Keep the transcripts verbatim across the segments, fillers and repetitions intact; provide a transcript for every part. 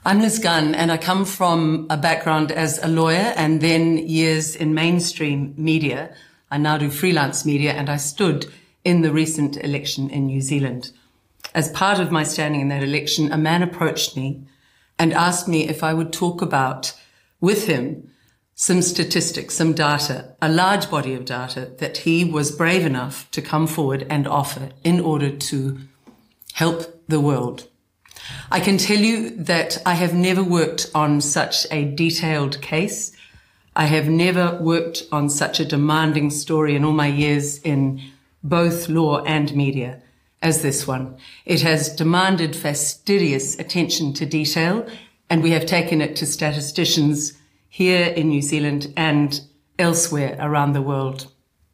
I'm Liz Gunn, and I come from a background as a lawyer and then years in mainstream media. I now do freelance media, and I stood in the recent election in New Zealand. As part of my standing in that election, a man approached me and asked me if I would talk about, with him, some statistics, some data, a large body of data that he was brave enough to come forward and offer in order to help the world. I can tell you that I have never worked on such a detailed case. I have never worked on such a demanding story in all my years in both law and media as this one. It has demanded fastidious attention to detail, and we have taken it to statisticians here in New Zealand and elsewhere around the world.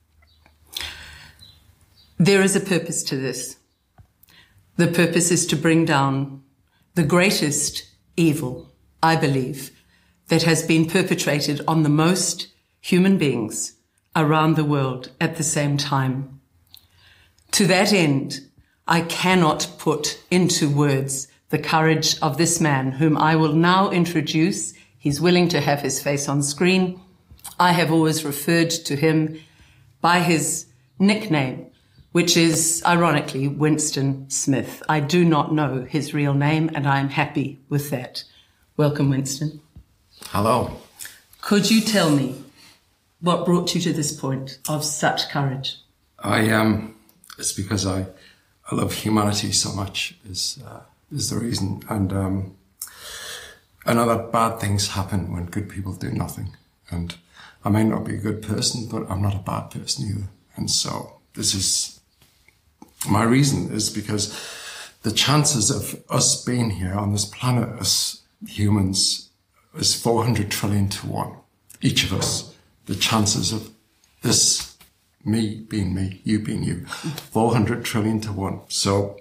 There is a purpose to this. The purpose is to bring down the greatest evil, I believe, that has been perpetrated on the most human beings around the world at the same time. To that end, I cannot put into words the courage of this man, whom I will now introduce. He's willing to have his face on screen. I have always referred to him by his nickname, which is, ironically, Winston Smith. I do not know his real name, and I am happy with that. Welcome, Winston. Hello. Could you tell me what brought you to this point of such courage? I um, it's because I, I love humanity so much is uh, is the reason. And um, I know that bad things happen when good people do nothing. And I may not be a good person, but I'm not a bad person either. And so this is my reason is because the chances of us being here on this planet as humans is four hundred trillion to one. Each of us. The chances of this, me being me, you being you, four hundred trillion to one. So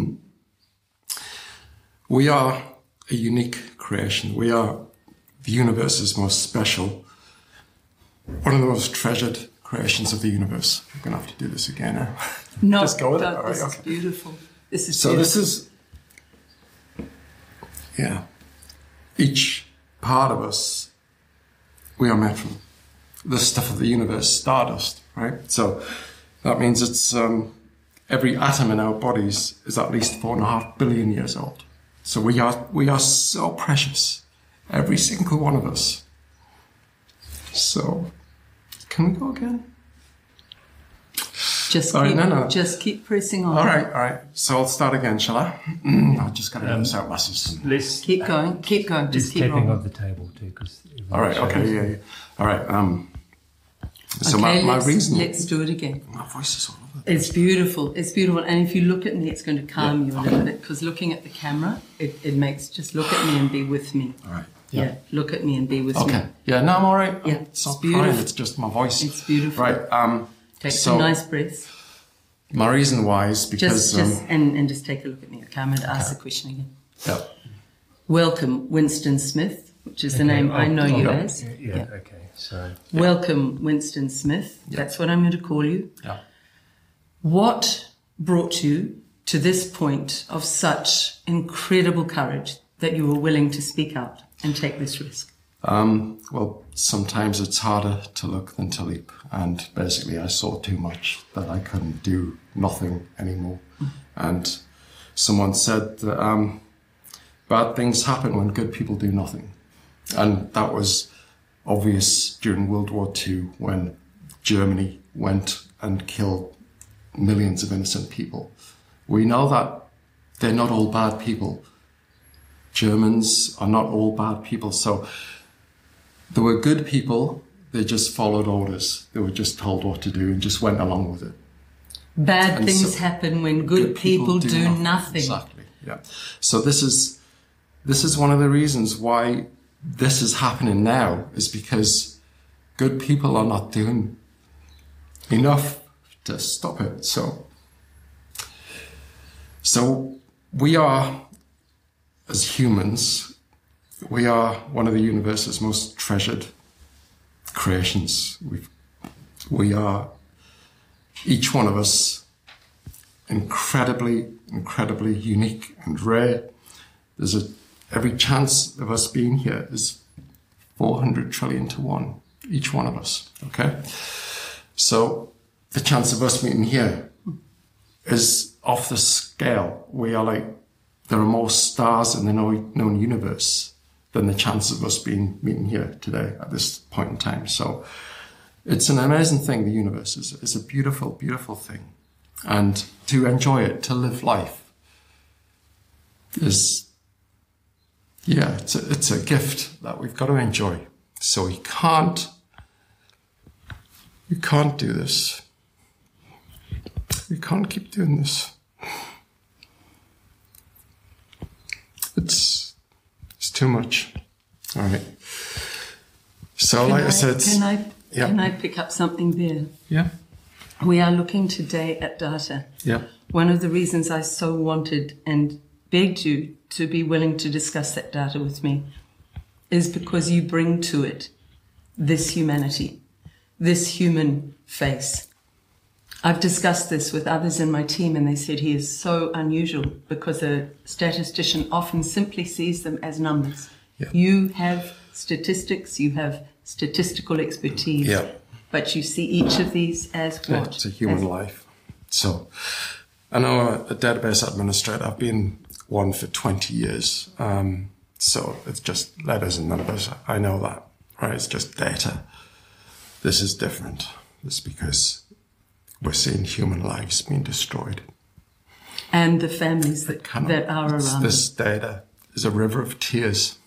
we are a unique creation. We are the universe's most special, one of the most treasured creations of the universe. I'm going to have to do this again now. No, Just go with it. All right, this okay. is beautiful. This is so beautiful. this is, yeah, each part of us, we are made from the stuff of the universe, stardust, right? So that means it's um, every atom in our bodies is at least four and a half billion years old. So we are we are so precious, every single one of us. So can we go again? Just Sorry, keep, no, no. just keep pressing on. All right, all right. So I'll start again, shall I? I've just got to get this out, lasses. Let's Keep going, keep going, just Just keep tapping rolling. of the table too, because All right, okay, yeah, yeah. All right. Um. So Okay, my, my let's, reason. let's do it again. My voice is all over. It's beautiful. It's beautiful. And if you look at me, it's going to calm you a little bit, because looking at the camera, it, it makes, just look at me and be with me. All right. Yeah. Look at me and be with me. Okay. Yeah. No, I'm all right. Yeah, I'm it's not beautiful. crying. It's just my voice. It's beautiful. Right. Um. Take so some nice breaths. my reason why is because Just, just um, and, and just take a look at me. Okay, I'm going to ask the question again. yeah. Welcome, Winston Smith, which is the Okay, name I oh, know oh, you yeah. as. Yeah, yeah, okay. So Welcome, Winston Smith. That's what I'm going to call you. Yeah. What brought you to this point of such incredible courage that you were willing to speak out and take this risk? Um. Well, sometimes it's harder to look than to leap, and basically, I saw too much that I couldn't do nothing anymore. And someone said that um, bad things happen when good people do nothing, and that was obvious during World War Two when Germany went and killed millions of innocent people. We know that they're not all bad people. Germans are not all bad people. So there were good people, they just followed orders. They were just told what to do and just went along with it. Bad And things so happen when good, people, do, nothing. nothing. Exactly, yeah. So this is this is one of the reasons why this is happening now, is because good people are not doing enough to stop it. So, so we are, as humans, we are one of the universe's most treasured creations. We've, we are, each one of us, incredibly, incredibly unique and rare. There's a every chance of us being here is four hundred trillion to one, each one of us, okay? So the chance of us meeting here is off the scale. We are like, there are more stars in the known universe than the chance of us being meeting here today at this point in time. So it's an amazing thing, the universe is. It's a beautiful, beautiful thing. And to enjoy it, to live life is, yeah, it's a, it's a gift that we've got to enjoy. So we can't, we can't do this. We can't keep doing this. It's, it's too much. All right. So can like I, I said... Can I, yeah. can I pick up something there? Yeah. We are looking today at data. Yeah. One of the reasons I so wanted and begged you to be willing to discuss that data with me is because you bring to it this humanity, this human face. I've discussed this with others in my team and they said he is so unusual because a statistician often simply sees them as numbers. Yeah. You have statistics, you have statistical expertise, yeah. but you see each of these as what? It's a human as life. So I know a, a database administrator. I've been one for twenty years. Um, so it's just letters and numbers. I know that, right? It's just data. This is different. It's because we're seeing human lives being destroyed. And the families that, cannot, that are around. This data is a river of tears.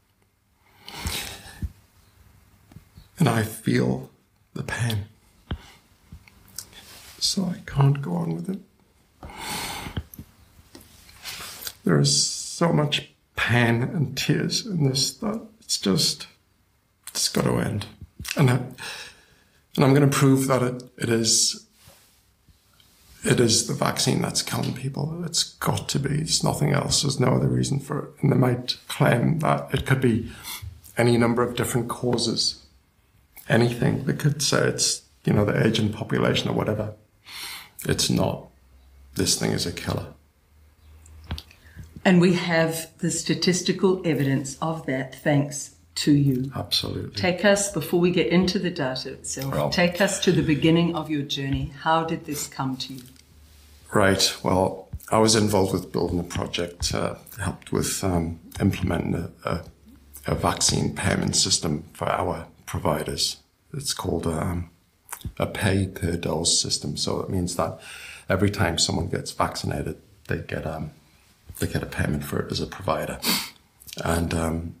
And I feel the pain. So I can't go on with it. There is so much pain and tears in this that it's just, it's got to end. And, I, and I'm going to prove that it, it is It is the vaccine that's killing people. It's got to be. It's nothing else. There's no other reason for it. And they might claim that it could be any number of different causes. Anything. They could say it's, you know, the aging population or whatever. It's not. This thing is a killer. And we have the statistical evidence of that thanks to you. Absolutely. Take us, before we get into the data itself, Well, take us to the beginning of your journey. How did this come to you? Right. Well, I was involved with building a project, uh, helped with um, implementing a, a, a vaccine payment system for our providers. It's called um, a pay per dose system. So it means that every time someone gets vaccinated, they get um, they get a payment for it as a provider. And um,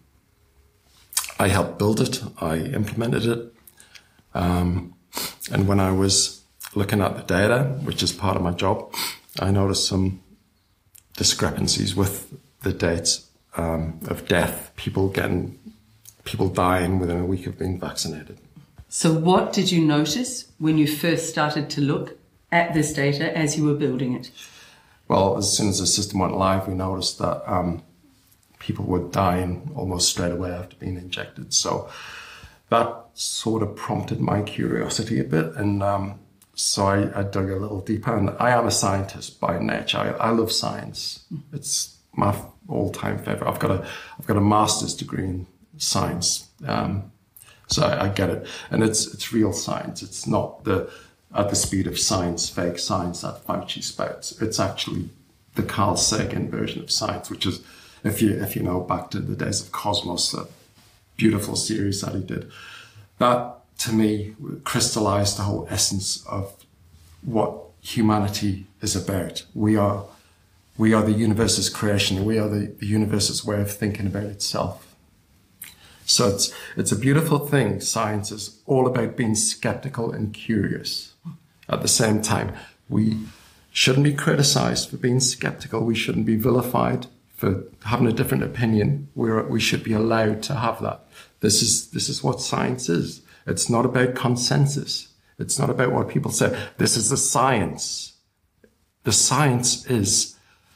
I helped build it. I implemented it. Um, and when I was looking at the data, which is part of my job, I noticed some discrepancies with the dates um, of death, people getting, people dying within a week of being vaccinated. So what did you notice when you first started to look at this data as you were building it? Well, as soon as the system went live, we noticed that um, people were dying almost straight away after being injected. So that sort of prompted my curiosity a bit. And um, so I, I dug a little deeper. And I am a scientist by nature. I, I love science. It's my all-time favorite. I've got a, I've got a master's degree in science. Um, so I, I get it. And it's, it's real science. It's not the, at the speed of science, fake science that Fauci spouts. It's actually the Carl Sagan version of science, which is, if you if you know back to the days of Cosmos, that beautiful series that he did, that to me crystallized the whole essence of what humanity is about. We are we are the universe's creation. We are the, the universe's way of thinking about itself. So it's it's a beautiful thing. Science is all about being skeptical and curious. At the same time, we shouldn't be criticized for being skeptical. We shouldn't be vilified for having a different opinion. We're, we should be allowed to have that. This is this is what science is. It's not about consensus. It's not about what people say. This is the science. The science is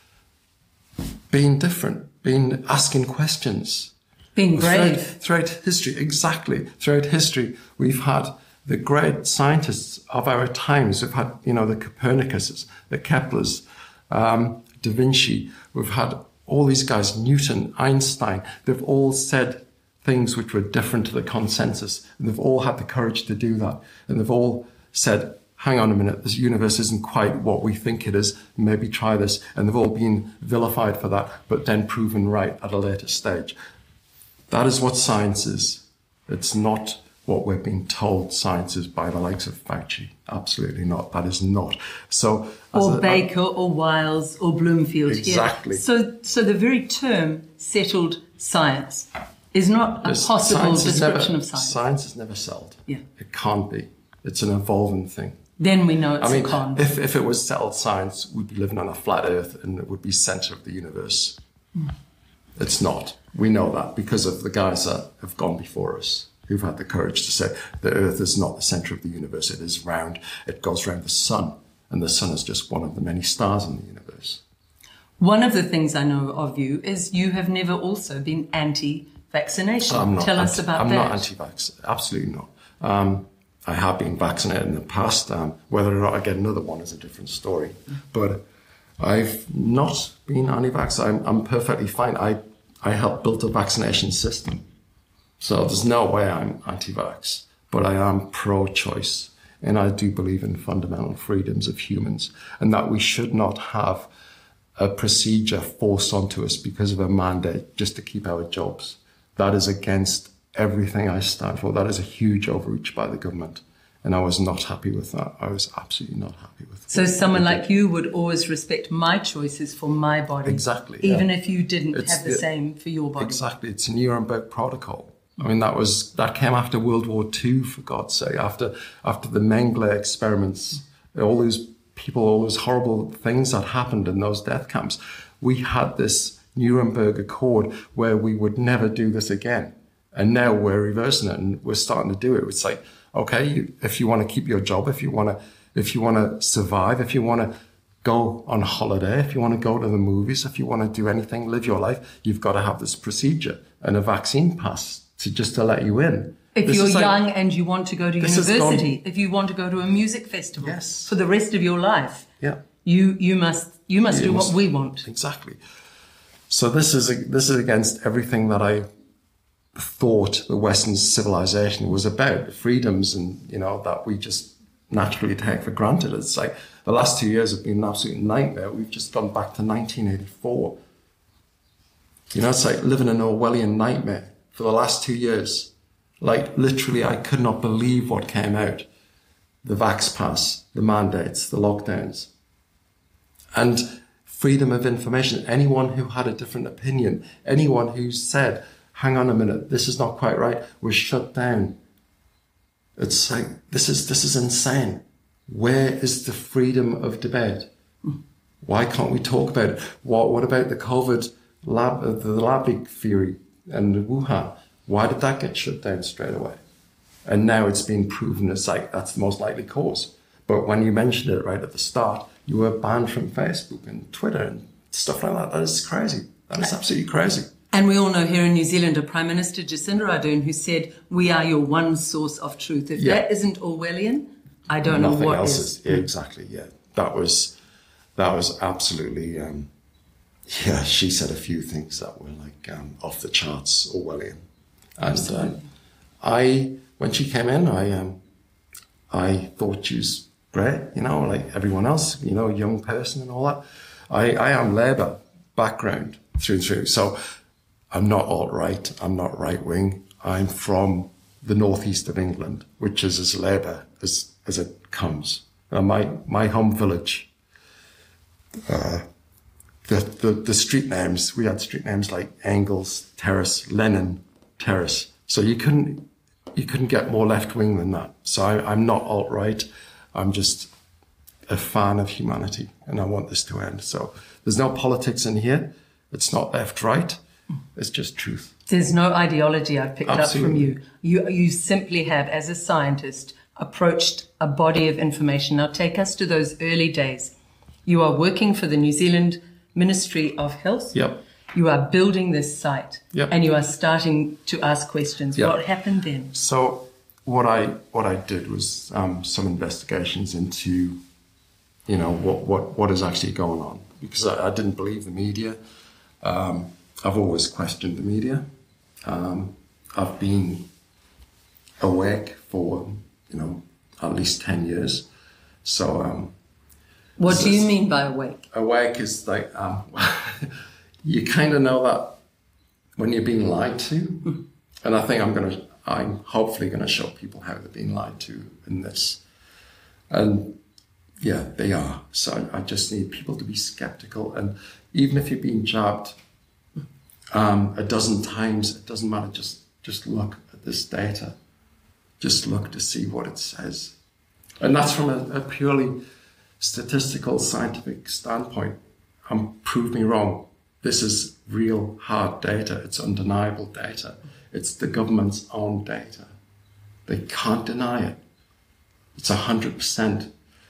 being different, being asking questions. Being brave. Throughout, throughout history, exactly. Throughout history, we've had the great scientists of our times. We've had, you know, the Copernicuses, the Keplers, um, Da Vinci. We've had all these guys, Newton, Einstein, they've all said things which were different to the consensus. And they've all had the courage to do that. And they've all said, hang on a minute, this universe isn't quite what we think it is. Maybe try this. And they've all been vilified for that, but then proven right at a later stage. That is what science is. It's not what we're being told science is by the likes of Fauci. Absolutely not. That is not. So, or a, Baker, a, or Wiles, or Bloomfield. Exactly. Here. So, so the very term settled science is not a There's, possible description never, of science. Science is never settled. Yeah. It can't be. It's an evolving thing. Then we know it's I mean, a con. if, if it was settled science, we'd be living on a flat earth and it would be center of the universe. Mm. It's not. We know that because of the guys that have gone before us, who've had the courage to say the earth is not the center of the universe. It is round. It goes around the sun. And the sun is just one of the many stars in the universe. One of the things I know of you is you have never also been anti-vaccination. I'm not Tell anti, us about I'm that. I'm not anti-vax. Absolutely not. Um, I have been vaccinated in the past. Um, whether or not I get another one is a different story. But I've not been anti-vax. I'm, I'm perfectly fine. I, I helped build a vaccination system. So there's no way I'm anti-vax. But I am pro-choice. And I do believe in fundamental freedoms of humans. And that we should not have a procedure forced onto us because of a mandate just to keep our jobs. That is against everything I stand for. That is a huge overreach by the government. And I was not happy with that. I was absolutely not happy with it. So someone like you would always respect my choices for my body. Exactly. Even yeah. if you didn't it's have the, the same for your body. Exactly. It's a Nuremberg Protocol. I mean, that was that came after World War Two, for God's sake, after after the Mengele experiments, all those people, all those horrible things that happened in those death camps. We had this Nuremberg Accord where we would never do this again. And now we're reversing it and we're starting to do it. It's like, okay, you, if you want to keep your job, if you want to, if you want to survive, if you want to go on holiday, if you want to go to the movies, if you want to do anything, live your life, you've got to have this procedure and a vaccine pass to just to let you in. If This you're is like- young and you want to go to This has university, gone- if you want to go to a music festival Yes. for the rest of your life, Yeah. you you must you must You do must- what we want. Exactly. So this is this is against everything that I thought the Western civilization was about, the freedoms and, you know, that we just naturally take for granted. It's like the last two years have been an absolute nightmare. We've just gone back to nineteen eighty-four. You know, it's like living an Orwellian nightmare for the last two years. Like literally, I could not believe what came out. The Vax Pass, the mandates, the lockdowns. And freedom of information. Anyone who had a different opinion, anyone who said, hang on a minute, this is not quite right, was shut down. It's like, this is this is insane. Where is the freedom of debate? Why can't we talk about it? What, what about the COVID lab, uh, the lab leak theory and Wuhan? Why did that get shut down straight away? And now it's been proven as like, that's the most likely cause. But when you mentioned it right at the start, you were banned from Facebook and Twitter and stuff like that. That is crazy. That is absolutely crazy. And we all know here in New Zealand, a Prime Minister, Jacinda Ardern, who said, we are your one source of truth. If Yeah. that isn't Orwellian, I don't Nothing know what else is. is. Yeah, exactly. Yeah, that was that was absolutely. Um, yeah, she said a few things that were like um, off the charts, Orwellian. And um, I, when she came in, I um, I thought she was great. You know, like everyone else. You know, young person and all that. I I am Labour background through and through. So I'm not alt-right. I'm not right-wing. I'm from the northeast of England, which is as Labour as as it comes. Uh, my my home village, uh, the, the the street names, we had street names like Engels Terrace, Lenin Terrace. So you couldn't you couldn't get more left wing than that. So I, I'm not alt-right. I'm just a fan of humanity, and I want this to end. So there's no politics in here. It's not left-right. It's just truth. There's no ideology I've picked Absolutely. up from you. You you simply have, as a scientist, approached a body of information. Now take us to those early days. You are working for the New Zealand Ministry of Health. Yep. You are building this site. Yep. And you are starting to ask questions. Yep. What happened then? So what I what I did was um, some investigations into, you know, what, what, what is actually going on. Because I, I didn't believe the media. Um, I've always questioned the media. Um, I've been awake for, you know, at least ten years. So, um, What so do you mean by awake? awake is like, um, you kind of know that when you're being lied to. And I think I'm going to, I'm hopefully going to show people how they're being lied to in this. And yeah, they are. So I just need people to be skeptical. And even if you're being jabbed um, a dozen times, it doesn't matter. Just, just look at this data. Just look to see what it says. And that's from a, a purely statistical, scientific standpoint. Um, prove me wrong. This is real hard data. It's undeniable data. It's the government's own data. They can't deny it. It's one hundred percent.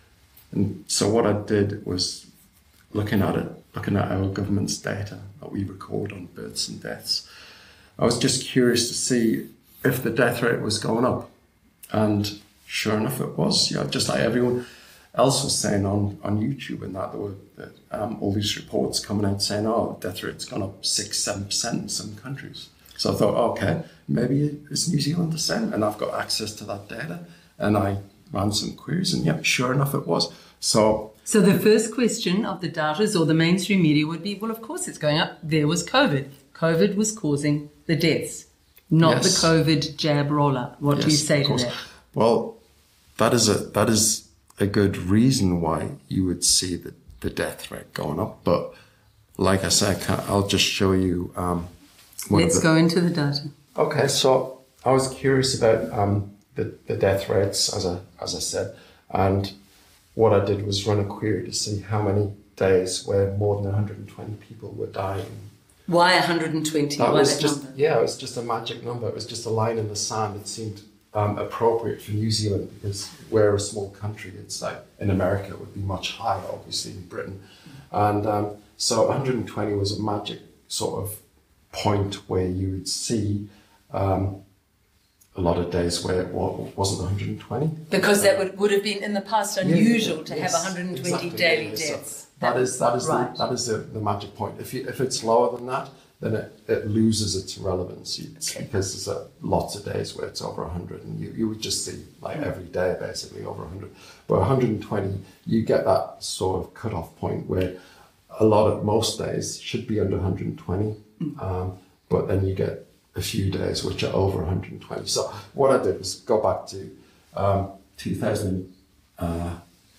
And so what I did was looking at it, looking at our government's data that we record on births and deaths. I was just curious to see if the death rate was going up. And sure enough, it was. Yeah, just like everyone else was saying on, on YouTube and that, there were um, all these reports coming out saying, oh, the death rate's gone up six, seven percent in some countries. So I thought, okay, maybe it's New Zealand the same. And I've got access to that data. And I ran some queries, and yeah, sure enough, it was. So, So the first question of the doubters or the mainstream media would be, well, of course it's going up. There was COVID. COVID was causing the deaths, not yes. the COVID jab rollout. What yes, do you say of to course. that? Well, that is a that is a good reason why you would see the, the death rate going up. But like I said, I'll just show you. Um, Let's the, go into the data. Okay, so I was curious about um, the, the death rates, as I, as I said, and what I did was run a query to see how many days where more than one hundred twenty people were dying. Why one hundred twenty? That Why was that just, number? yeah, it was just a magic number. It was just a line in the sand. It seemed um, appropriate for New Zealand because we're a small country. It's like in America, it would be much higher, obviously, in Britain. And um, so one hundred twenty was a magic sort of point where you would see um, a lot of days where it wasn't one hundred twenty. Because that would, would have been in the past unusual yeah, to yes, have one hundred twenty exactly, daily yeah, so deaths. that is that is right. the, that is the, the magic point. If you, if it's lower than that, then it, it loses its relevance. It's Okay. because there's a, lots of days where it's over one hundred, and you, you would just see like every day basically over one hundred. But one hundred twenty, you get that sort of cut-off point where a lot of most days should be under one hundred twenty, mm. um, but then you get a few days which are over one hundred twenty. So what I did was go back to um, two thousand. Uh,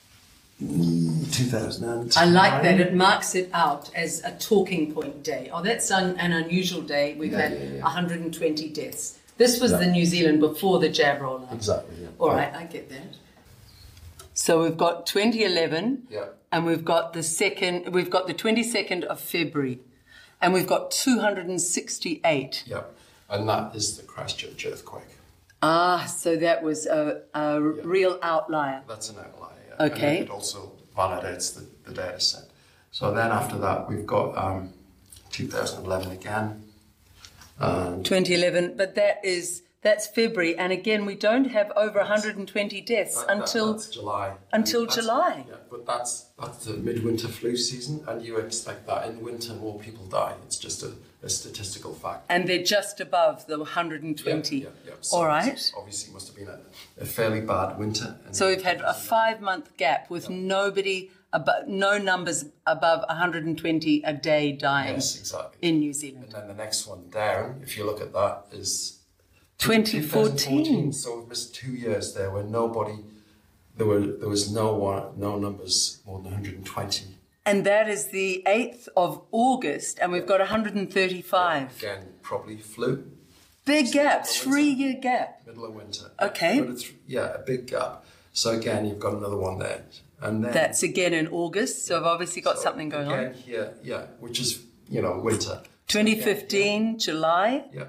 two thousand I like that. It marks it out as a talking point day. Oh, that's un, an unusual day. We've Yeah, had yeah, yeah. one hundred twenty deaths. This was Yeah. the New Zealand before the jab rollout. Exactly. Yeah. All right, I get that. So we've got twenty eleven, Yeah. and we've got the second. We've got the twenty-second of February, and we've got two hundred sixty-eight. Yeah, and that is the Christchurch earthquake. Ah, so that was a, a Yeah. real outlier. That's an outlier. Yeah. Okay. And it also validates the, the data set. So then after that, we've got um, two thousand eleven again. And twenty eleven, but that is that's February, and again we don't have over one hundred twenty deaths that- that- until that's July. until That's- July. Yeah, but that's that's the midwinter flu season, and you expect that in winter more people die. It's just a, a statistical fact. And they're just above the one hundred twenty. Yeah, yeah, yeah. So All right. it's obviously, must have been a, a fairly bad winter. And So we've had a five-month gap with nobody, abo- no numbers above one hundred twenty a day dying Yes, exactly. in New Zealand. And then the next one down, if you look at that, is twenty fourteen. So we've missed two years there where nobody, there were there was no one, no numbers more than one hundred twenty. And that is the eighth of August, and we've got one hundred thirty-five. Again, probably flu. Big gap, Middle of three-year gap. Middle of winter. Okay. But it's, yeah, a big gap. So again, you've got another one there. And then That's again in August, so I've obviously got so something going again on. here, yeah, which is, you know, winter. twenty fifteen, July, Yeah.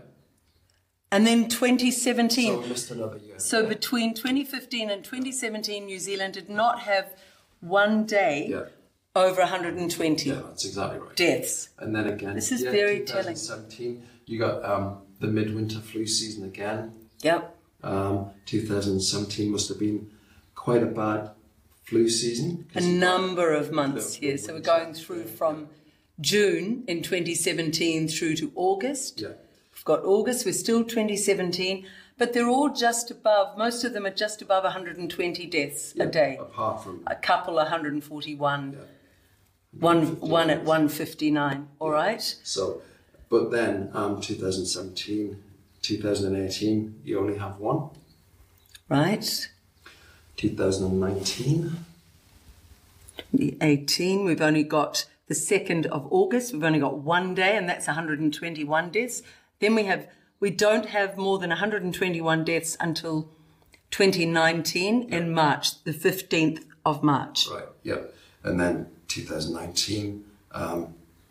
and then twenty seventeen. So we missed another year. So between twenty fifteen and twenty seventeen, New Zealand did not have one day Yeah. over one hundred twenty Yeah, that's exactly right. deaths. And then again, This is yeah, very twenty seventeen, you got um, the midwinter flu season again. Yep. Um, two thousand seventeen must have been quite a bad flu season. A number of months here. So we're going through from June in twenty seventeen through to August. Yeah. We've got August, we're still twenty seventeen, but they're all just above, most of them are just above one hundred twenty deaths Yeah, a day. apart from A couple one hundred forty-one, yeah, one, one at one fifty-nine, all right? So, but then um, twenty seventeen, twenty eighteen, you only have one. Right? twenty nineteen. twenty eighteen, we've only got the second of August, we've only got one day, and that's one hundred twenty-one deaths. Then we have, we don't have more than one hundred twenty-one deaths until twenty nineteen in March, the fifteenth of March. Right, yeah. And then twenty nineteen, um,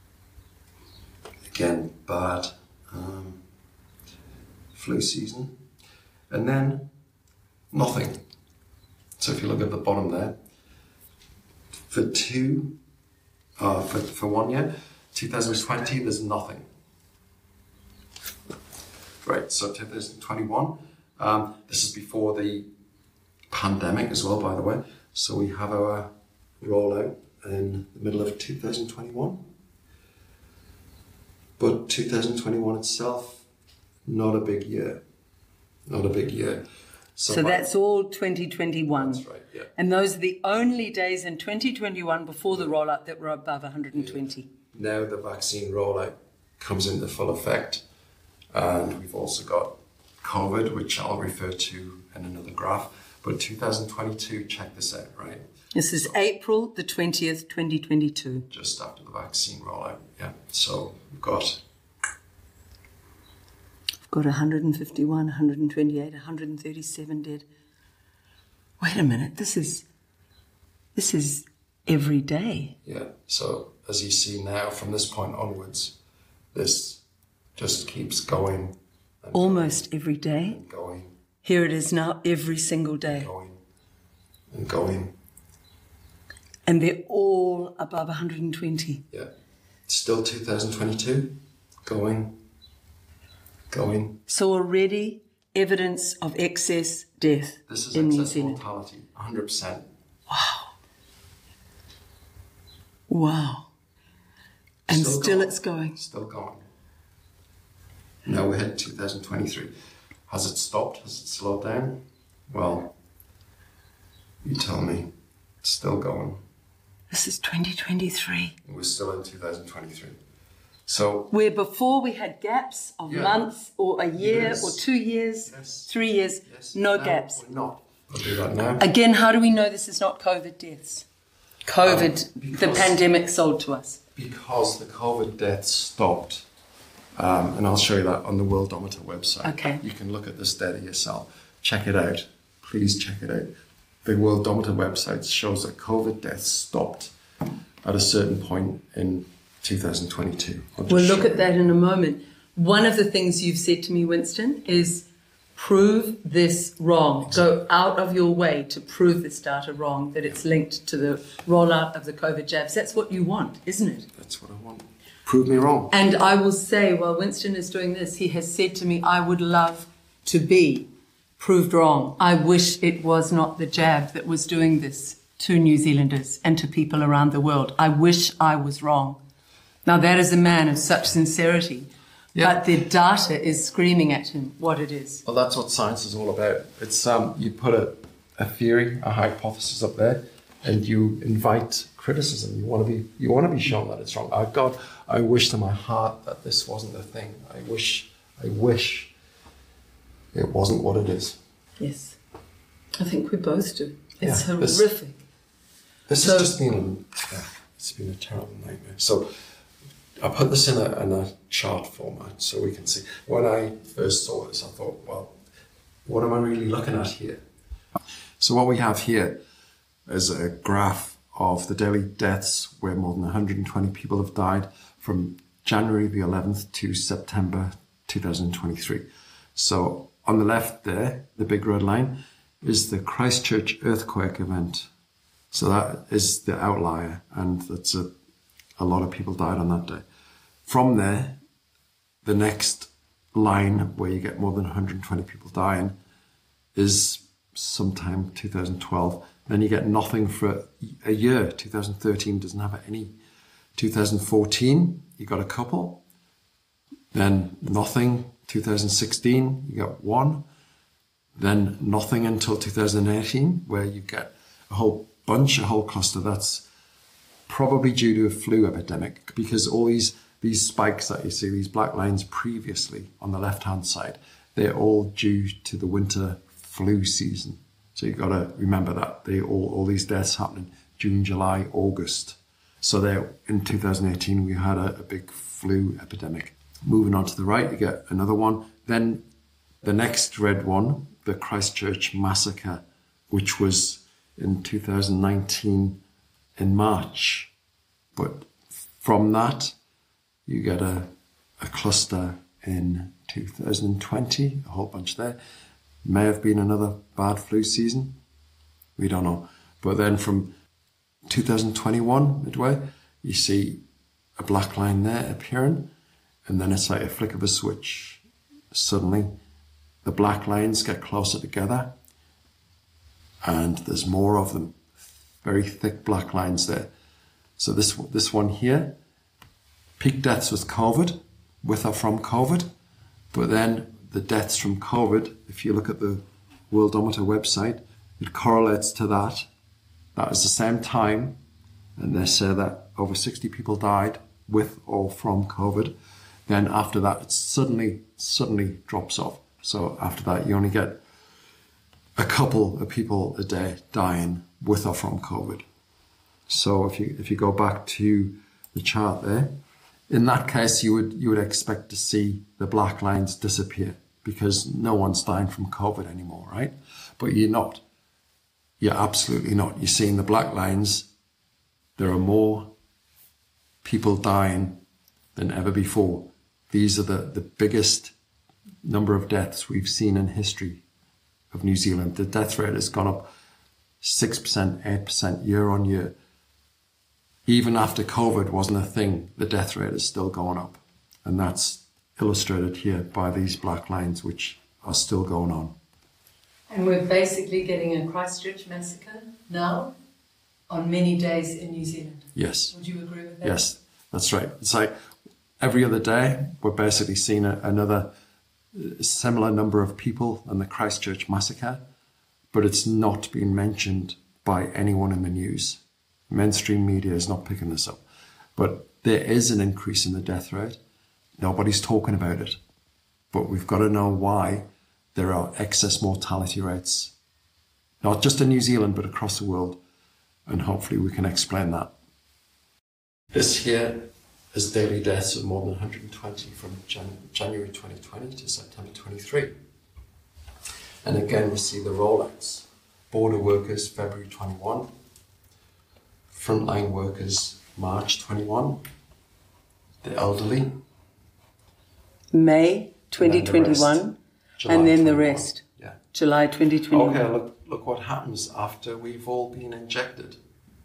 again, bad um, flu season. And then nothing. So if you look at the bottom there, for two, uh, for, for one year, twenty twenty, there's nothing. Right, so twenty twenty-one, um, this is before the pandemic as well, by the way. So we have our rollout in the middle of two thousand twenty-one. But two thousand twenty-one itself, not a big year. Not a big year. So that's all twenty twenty-one. That's right, yeah. And those are the only days in twenty twenty-one before the rollout that were above one hundred twenty. Now the vaccine rollout comes into full effect. And we've also got COVID, which I'll refer to in another graph. But two thousand twenty-two, check this out, right? This is April the twentieth, twenty twenty-two. Just after the vaccine rollout, yeah. So we've got... We've got one hundred fifty-one, one hundred twenty-eight, one hundred thirty-seven dead. Wait a minute, this is... This is every day. Yeah, so as you see now, from this point onwards, this just keeps going. And Almost every day. and going. Here it is now, every single day. Going and going. And they're all above one hundred twenty. Yeah. Still two thousand twenty-two. Going. Going. So already evidence of excess death This is in New excess Zealand. mortality, one hundred percent. Wow. And Still still going. it's going. Still going. Now we're heading two thousand twenty-three. Has it stopped? Has it slowed down? Well, you tell me. It's still going. This is twenty twenty-three. We're still in two thousand twenty-three. So, Where before we had gaps of Yeah. months or a year Yes. or two years, Yes. three years, yes, no now gaps. We're not. I'll do that now. Again, how do we know this is not COVID deaths? COVID, Um, the because- pandemic sold to us. Because the COVID deaths stopped. Um, and I'll show you that on the Worldometer website. Okay. You can look at this data yourself. Check it out. Please check it out. The Worldometer website shows that COVID deaths stopped at a certain point in two thousand twenty-two. I'll just We'll look show at that in a moment. One of the things you've said to me, Winston, is prove this wrong. Go out of your way to prove this data wrong, that it's linked to the rollout of the COVID jabs. That's what you want, isn't it? That's what I want. Prove me wrong. And I will say, while Winston is doing this, he has said to me, I would love to be proved wrong. I wish it was not the jab that was doing this to New Zealanders and to people around the world. I wish I was wrong. Now, that is a man of such sincerity, Yeah. but the data is screaming at him what it is. Well, that's what science is all about. It's um, you put a, a theory, a hypothesis up there, and you invite criticism. You want to be you want to be shown that it's wrong. Oh God, I wish to my heart that this wasn't the thing. I wish, I wish it wasn't what it is. Yes, I think we both do. It's Yeah, this- horrific. This So- has just been a, it's been a terrible nightmare. So I put this in a, in a chart format so we can see. When I first saw this, I thought, well, what am I really looking at here? So what we have here is a graph of the daily deaths where more than one hundred twenty people have died from January the eleventh to September two thousand twenty-three. So on the left there, the big red line, is the Christchurch earthquake event. So that is the outlier, and that's a, a lot of people died on that day. From there, the next line where you get more than one hundred twenty people dying is sometime two thousand twelve. Then you get nothing for a year. two thousand thirteen doesn't have any. two thousand fourteen, you got a couple. Then nothing, two thousand sixteen, you got one. Then nothing until two thousand eighteen, where you get a whole bunch, a whole cluster. That's probably due to a flu epidemic, because all these, these spikes that you see, these black lines previously on the left-hand side, they're all due to the winter flu season. So you've got to remember that. They all, all these deaths happening June, July, August. So there, in two thousand eighteen, we had a, a big flu epidemic. Moving on to the right, you get another one. Then the next red one, the Christchurch massacre, which was in two thousand nineteen in March. But from that, you get a, a cluster in two thousand twenty, a whole bunch there. May have been another bad flu season. We don't know. But then from two thousand twenty-one, midway, you see a black line there appearing. And then it's like a flick of a switch. Suddenly, the black lines get closer together. And there's more of them. Very thick black lines there. So this this one here, peak deaths with COVID, with or from COVID. But then the deaths from COVID, if you look at the Worldometer website, it correlates to that. That is the same time. And they say that over sixty people died with or from COVID. Then after that, it suddenly, suddenly drops off. So after that, you only get a couple of people a day dying with or from COVID. So if you if you go back to the chart there, in that case, you would you would expect to see the black lines disappear, because no one's dying from COVID anymore, right? But you're not. You're absolutely not. You're seeing the black lines. There are more people dying than ever before. These are the, the biggest number of deaths we've seen in history of New Zealand. The death rate has gone up six percent, eight percent year on year. Even after COVID wasn't a thing, the death rate is still going up. And that's illustrated here by these black lines, which are still going on. And we're basically getting a Christchurch massacre now on many days in New Zealand. Yes. Would you agree with that? Yes, that's right. It's like every other day, we're basically seeing a, another similar number of people than the Christchurch massacre, but it's not being mentioned by anyone in the news. Mainstream media is not picking this up. But there is an increase in the death rate. Nobody's talking about it. But we've got to know why there are excess mortality rates, not just in New Zealand, but across the world. And hopefully we can explain that. This here is daily deaths of more than one hundred twenty from Jan- January twenty twenty to September twenty-three. And again, we see the rollouts. Border workers, February twenty-one. Frontline workers, March twenty-one. The elderly. May twenty twenty-one. And then the rest. Yeah. July twenty twenty-one. Okay, look, look what happens after we've all been injected.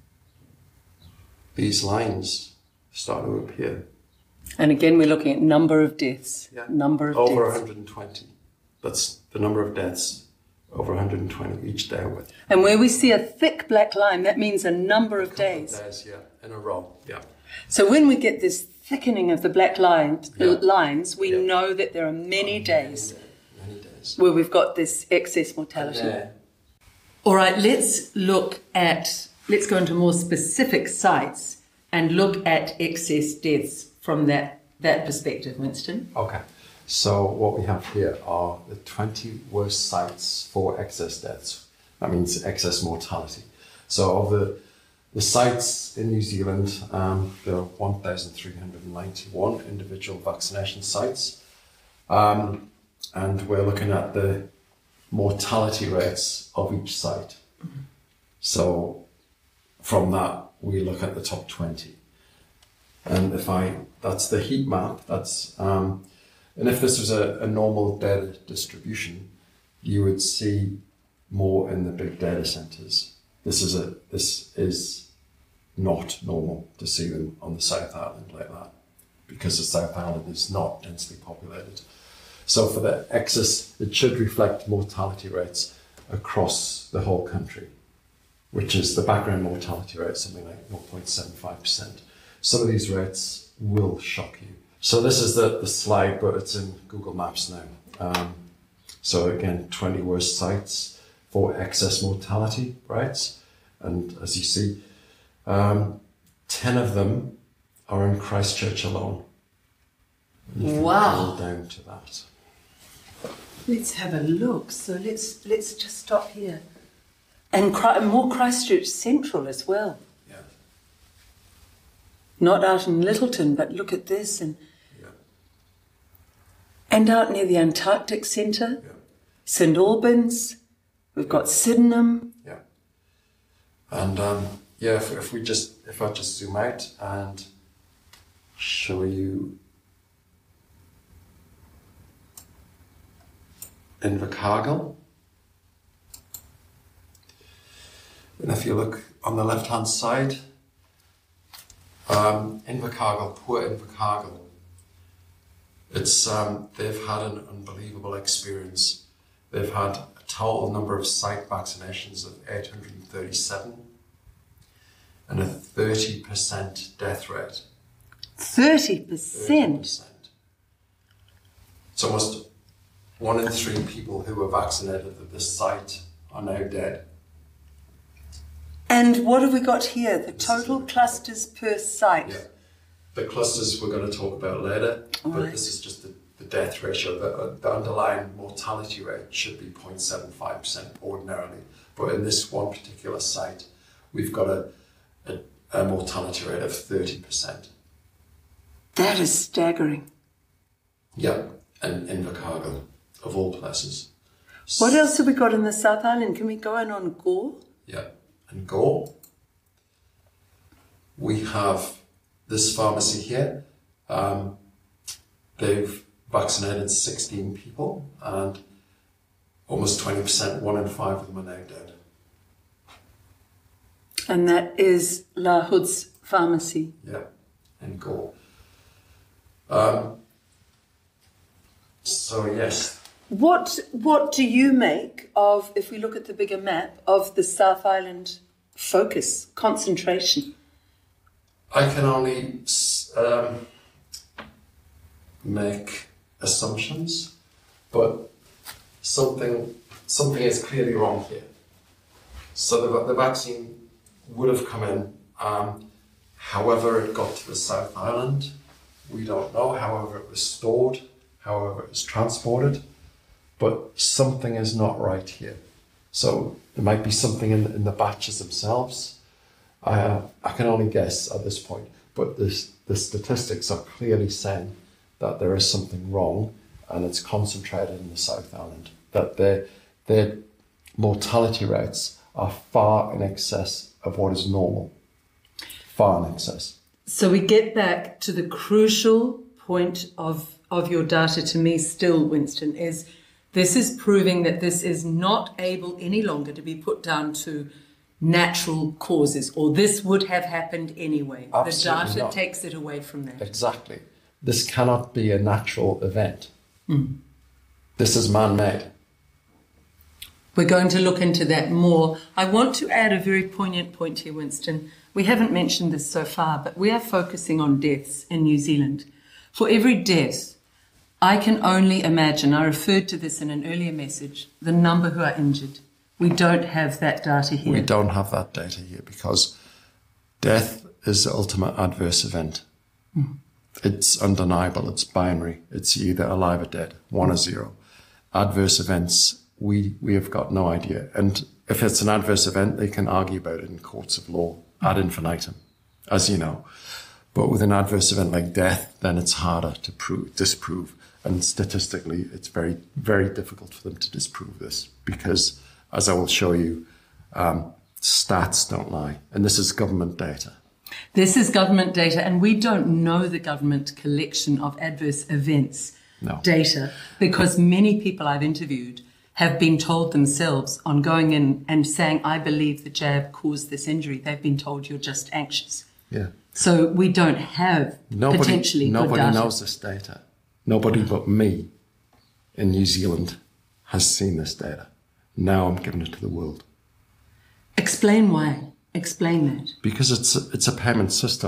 These lines start to appear. And again, we're looking at number of deaths. Yeah. Number of over deaths. one hundred twenty. That's the number of deaths over one hundred twenty each day with. And where we see a thick black line, that means a number of Couple days. Of days, yeah, in a row, yeah. So when we get this thickening of the black line, Yeah. lines, we Yeah. know that there are many days Many, many days. where we've got this excess mortality. Yeah. All right, let's look at, let's go into more specific sites and look at excess deaths from that, that perspective, Winston. Okay, so what we have here are the twenty worst sites for excess deaths. That means excess mortality. So of the the sites in New Zealand, um, there are one thousand three hundred ninety-one individual vaccination sites. Um, and we're looking at the mortality rates of each site. Mm-hmm. So from that, we look at the top twenty. And if I, that's the heat map, that's, um, and if this was a, a normal data distribution, you would see more in the big data centers. This is a, this is not normal to see them on the South Island like that, because the South Island is not densely populated. So for the excess, it should reflect mortality rates across the whole country, which is the background mortality rate, something like zero point seven five percent. some of these rates will shock you. So this is the, the slide, but it's in Google Maps now. Um, so again, twenty worst sites for excess mortality rates. And as you see, um, ten of them are in Christchurch alone. And you can Wow. drill down to that. Let's have a look. So let's let's just stop here. And Chri- more Christchurch Central as well. Yeah. Not out in Littleton, but look at this. And Yeah. and out near the Antarctic Centre, Yeah. St Albans, we've got Sydenham. Yeah. And um, yeah, if, if we just if I just zoom out and show you Invercargill. And if you look on the left hand side, um, Invercargill, poor Invercargill, it's um, they've had an unbelievable experience. They've had a total number of site vaccinations of eight hundred thirty-seven and a thirty percent death rate. thirty thirty percent. percent. It's almost one in three people who were vaccinated at this site are now dead. And what have we got here? The total clusters per site. Yeah. The clusters we're going to talk about later, All but right. this is just the, the death ratio. The, uh, the underlying mortality rate should be zero point seven five percent ordinarily. But in this one particular site, we've got a, a, a mortality rate of thirty percent. That is staggering. Yeah, and Invercargill, of all places. What else have we got in the South Island? Can we go in on Gore? Yeah, and Gore. We have this pharmacy here. Um, they've vaccinated sixteen people and almost twenty percent, one in five of them are now dead. And that is La Hood's pharmacy. Yeah, in Gore. Um, so yes, What what do you make of, if we look at the bigger map, of the South Island focus, concentration? I can only um, make assumptions, but something something is clearly wrong here. So the, the vaccine would have come in. Um, however it got to the South Island, we don't know. However it was stored, however it was transported, but something is not right here. So there might be something in, in the batches themselves. I, uh, I can only guess at this point, but this, the statistics are clearly saying that there is something wrong and it's concentrated in the South Island, that their, their mortality rates are far in excess of what is normal, far in excess. So we get back to the crucial point of, of your data to me still, Winston, is this is proving that this is not able any longer to be put down to natural causes, or this would have happened anyway. Absolutely the data not. takes it away from that. Exactly. This cannot be a natural event. Mm. This is man-made. We're going to look into that more. I want to add a very poignant point here, Winston. We haven't mentioned this so far, but we are focusing on deaths in New Zealand. For every death, I can only imagine, I referred to this in an earlier message, the number who are injured. We don't have that data here. We don't have that data here because death is the ultimate adverse event. Mm. It's undeniable. It's binary. It's either alive or dead, one or zero. Adverse events, we, we have got no idea. And if it's an adverse event, they can argue about it in courts of law ad infinitum, as you know. But with an adverse event like death, then it's harder to prove, disprove. And statistically, it's very, very difficult for them to disprove this because, as I will show you, um, stats don't lie. And this is government data. This is government data, and we don't know the government collection of adverse events no. data because many people I've interviewed have been told themselves on going in and saying, I believe the jab caused this injury. They've been told you're just anxious. Yeah. So we don't have nobody, potentially good Nobody data. knows this data. Nobody but me in New Zealand has seen this data. Now I'm giving it to the world. Explain why. Explain that. Because it's a, it's a payment system.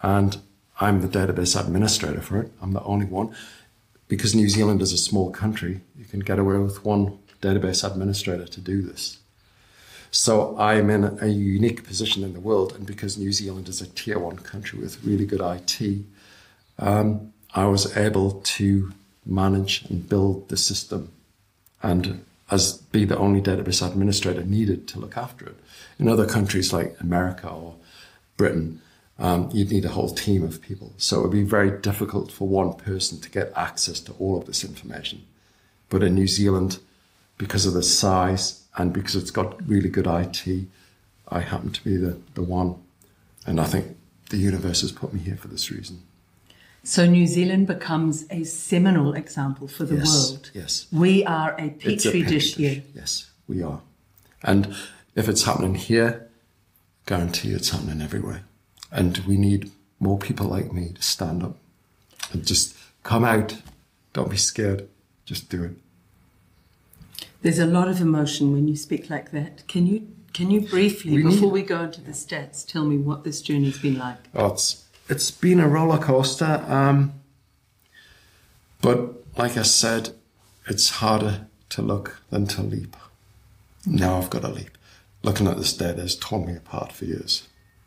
and I'm the database administrator for it. I'm the only one. Because New Zealand is a small country, you can get away with one database administrator to do this. So I'm in a unique position in the world, and because New Zealand is a tier one country with really good I T, um, I was able to manage and build the system and as be the only database administrator needed to look after it. In other countries like America or Britain, um, you'd need a whole team of people. So it would be very difficult for one person to get access to all of this information. But in New Zealand, because of the size and because it's got really good I T, I happen to be the, the one. And I think the universe has put me here for this reason. So New Zealand becomes a seminal example for the yes, world. Yes. We are a petri, it's a petri dish dish here. Yes, we are. And if it's happening here, guarantee it's happening everywhere. And we need more people like me to stand up and just come out. Don't be scared. Just do it. There's a lot of emotion when you speak like that. Can you can you briefly, we before need, we go into the stats, tell me what this journey's been like? Oh, it's, it's been a roller coaster. Um, but like I said, it's harder to look than to leap. Now I've got to leap. Looking at this data has torn me apart for years.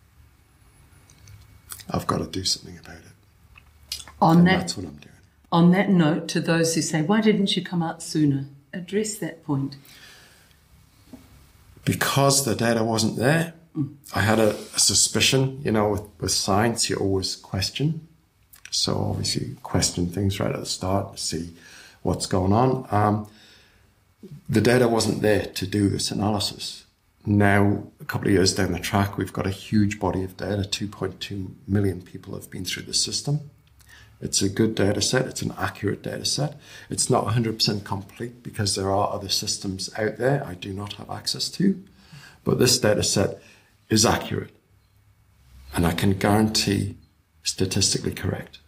I've got to do something about it. On and that, that's what I'm doing. On that note, to those who say, why didn't you come out sooner? Address that point. Because the data wasn't there, mm. I had a, a suspicion. You know, with, with science, you always question. So obviously question things right at the start to see what's going on. Um, the data wasn't there to do this analysis. Now, a couple of years down the track, we've got a huge body of data. two point two million people have been through the system. It's a good data set. It's an accurate data set. It's not one hundred percent complete because there are other systems out there I do not have access to. But this data set is accurate. And I can guarantee statistically correct.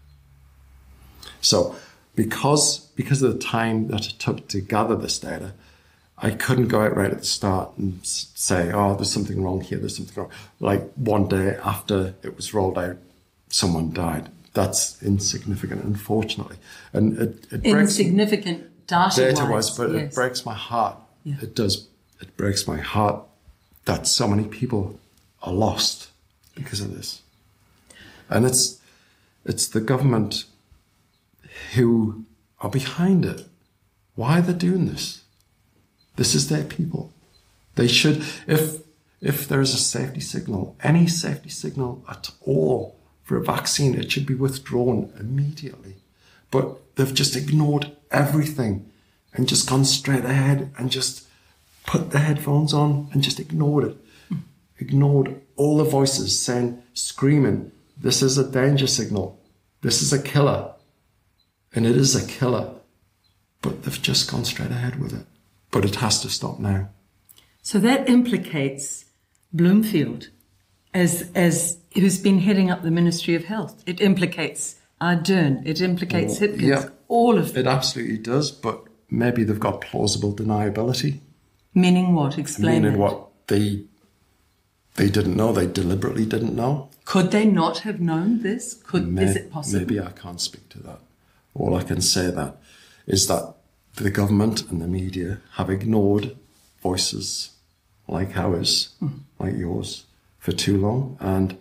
So because, because of the time that it took to gather this data, I couldn't go out right at the start and say, oh, there's something wrong here, there's something wrong. Like one day after it was rolled out, someone died. That's insignificant, unfortunately. And it, it insignificant data-wise, data-wise, but yes. It breaks my heart. Yeah. It does. It breaks my heart that so many people are lost because of this. And it's it's the government who are behind it. Why are they doing this? This is their people. They should, if if there is a safety signal, any safety signal at all for a vaccine, it should be withdrawn immediately. But they've just ignored everything and just gone straight ahead and just put the headphones on and just ignored it. Mm. Ignored all the voices saying, screaming, this is a danger signal. This is a killer. And it is a killer. But they've just gone straight ahead with it. But it has to stop now. So that implicates Bloomfield as as who's been heading up the Ministry of Health. It implicates Ardern. It implicates well, Hipkins. Yeah, all of them. It absolutely does, but maybe they've got plausible deniability. Meaning what? Explain Meaning that. what they they didn't know. They deliberately didn't know. Could they not have known this? Could May, is it possible? Maybe I can't speak to that. All I can say that is that the government and the media have ignored voices like ours, mm. like yours, for too long. And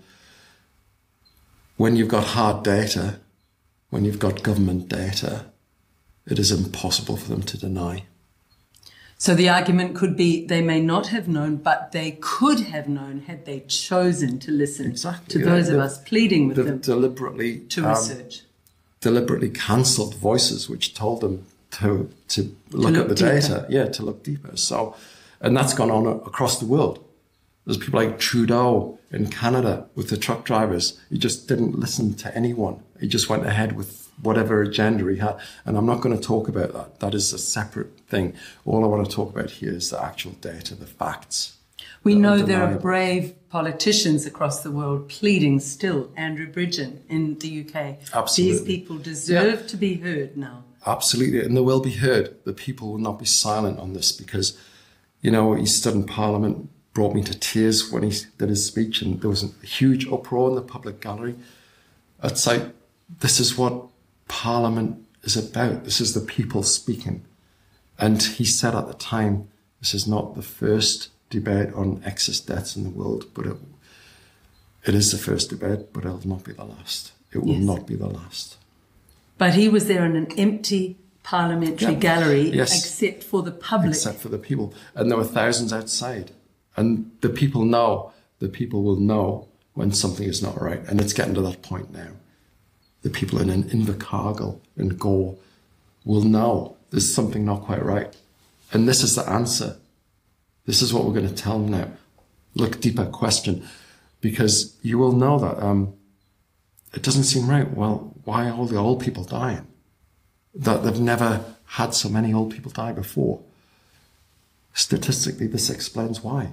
when you've got hard data, when you've got government data, it is impossible for them to deny. So the argument could be they may not have known, but they could have known had they chosen to listen exactly. to those they've, of us pleading with they've them deliberately, to um, research. Deliberately cancelled voices which told them to to look, to look at the deeper. data, yeah, to look deeper. So, and that's gone on across the world. There's people like Trudeau in Canada with the truck drivers. He just didn't listen to anyone. He just went ahead with whatever agenda he had. And I'm not going to talk about that. That is a separate thing. All I want to talk about here is the actual data, the facts. We know there are brave politicians across the world pleading still. Andrew Bridgen in the U K. Absolutely. These people deserve yeah. to be heard now. Absolutely. And they will be heard. The people will not be silent on this because, you know, he stood in Parliament, brought me to tears when he did his speech, and there was a huge uproar in the public gallery. It's like, this is what Parliament is about. This is the people speaking. And he said at the time, this is not the first debate on excess deaths in the world, but it, it is the first debate, but it'll not be the last. It will Yes. not be the last. But he was there in an empty parliamentary Yeah. gallery, Yes. except for the public. Except for the people. And there were thousands outside. And the people know, the people will know when something is not right. And it's getting to that point now. The people in Invercargill and Gore will know there's something not quite right. And this is the answer. This is what we're going to tell them now. Look deeper question. Because you will know that um, it doesn't seem right. Well, why are all the old people dying? That they've never had so many old people die before. Statistically, this explains why.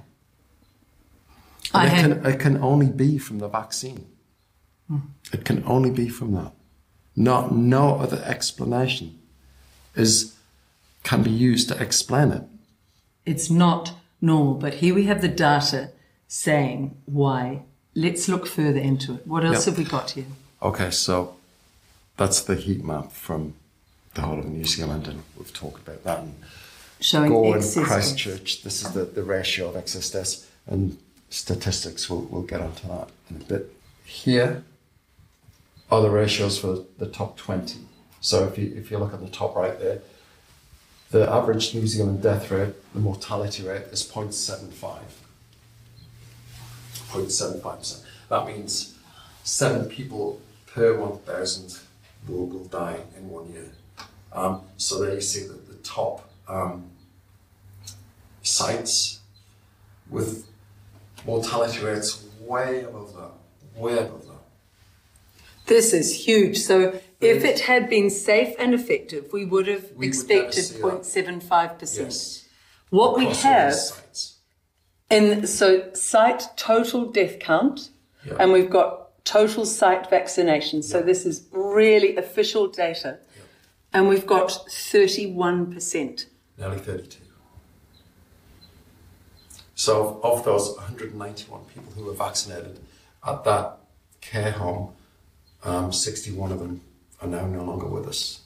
I And it, had- can, it can only be from the vaccine. It can only be from that. Not, no other explanation is can be used to explain it. It's not normal, but here we have the data saying why. Let's look further into it. What else Yep. have we got here? Okay, so that's the heat map from the whole of New Zealand, and we've talked about that. And Showing Gore and excess Christchurch, this is the, the ratio of excess deaths, and statistics, we'll, we'll get onto that in a bit. Here are the ratios for the top twenty. So if you if you look at the top right there, the average New Zealand death rate, the mortality rate is zero point seven five. zero point seven five percent. That means seven people per one thousand will, will die in one year. Um, so there you see that the top um, sites with mortality rates way above that, way above that. This is huge. So if it had been safe and effective, we would have We would expected never see that. zero point seven five percent. Yes. What we Across all have, these sites. in so site total death count, Yeah. and we've got total site vaccination. So Yeah. this is really official data. Yeah. And we've got thirty-one percent. Nearly thirty-two. So of those one hundred ninety-one people who were vaccinated at that care home, um, sixty-one of them are now no longer with us.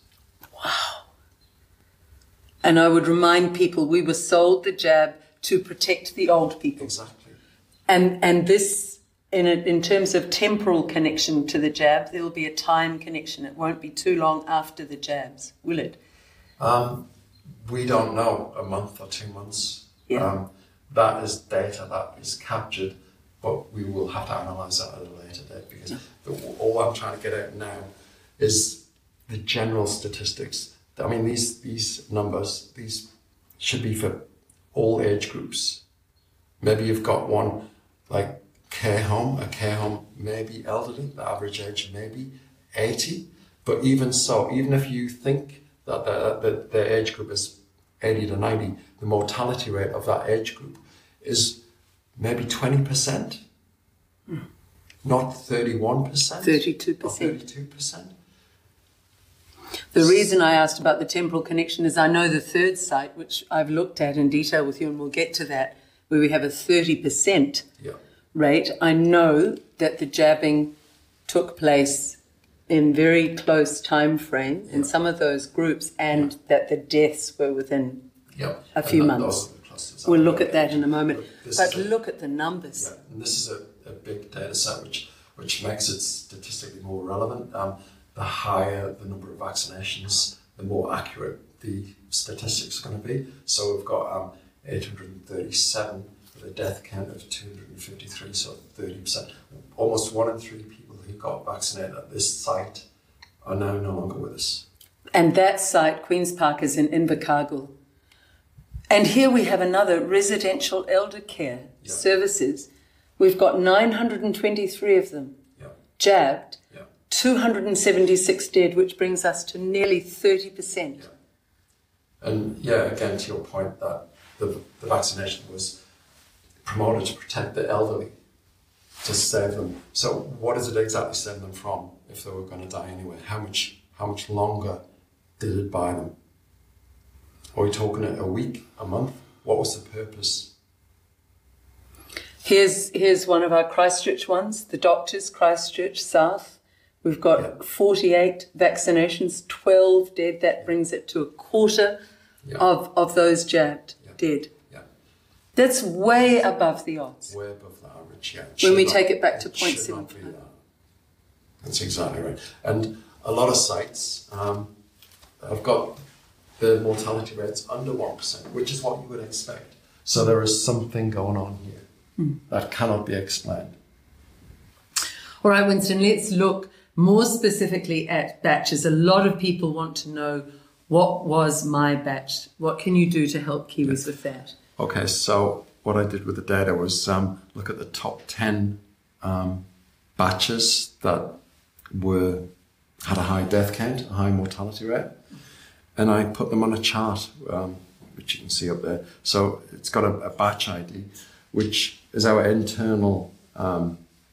And I would remind people we were sold the jab to protect the old people. Exactly. And and this, in a, in terms of temporal connection to the jab, there will be a time connection. It won't be too long after the jabs, will it? Um, we don't know, a month or two months. Yeah. Um, that is data that is captured, but we will have to analyse that at a later date, because the, all I'm trying to get out now is the general statistics. I mean, these these numbers, these should be for all age groups. Maybe you've got one like care home, a care home may be elderly, the average age may be eighty, but even so, even if you think that the, the, the age group is eighty to ninety, the mortality rate of that age group is maybe twenty percent, mm. not thirty-one percent. thirty-two percent. thirty-two percent. The reason I asked about the temporal connection is I know the third site, which I've looked at in detail with you, and we'll get to that, where we have a thirty percent Yeah. rate. I know that the jabbing took place in very close time frame in Yeah. some of those groups, and that the deaths were within Yep. a few And that- months. those are the clusters. We'll look at that in a moment. But this But is a- look at the numbers. Yeah, and this is a, a big data set which which makes it statistically more relevant. Um, the higher the number of vaccinations, the more accurate the statistics are going to be. So we've got um, eight hundred thirty-seven with a death count of two hundred fifty-three, so thirty percent. Almost one in three people who got vaccinated at this site are now no longer with us. And that site, Queen's Park, is in Invercargill. And here we have another residential elder care Yeah. services. We've got nine hundred twenty-three of them Yeah, jabbed, yeah, two hundred seventy-six dead, which brings us to nearly thirty percent. yeah. And yeah, again, to your point that the, the vaccination was promoted to protect the elderly, to save them. So what is it exactly saving them from if they were going to die anyway? How much how much longer did it buy them? Are we talking a week, a month? What was the purpose? Here's, here's one of our Christchurch ones, the doctors, Christchurch South, We've got Yeah. forty-eight vaccinations, twelve dead. That brings it to a quarter Yeah. of, of those jabbed Yeah. dead. Yeah. That's way above the odds. Way above the average, yeah. It When should we not- take it back to it point should seven not be five. that. That's exactly right. And a lot of sites um, have got the mortality rates under one percent, which is what you would expect. So there is something going on here Hmm. that cannot be explained. All right, Winston, let's look more specifically at batches. A lot of people want to know, what was my batch? What can you do to help Kiwis with that? Okay, so what I did with the data was um, look at the top ten um, batches that were had a high death count, a high mortality rate, and I put them on a chart, um, which you can see up there. So it's got a, a batch I D, which is our internal um,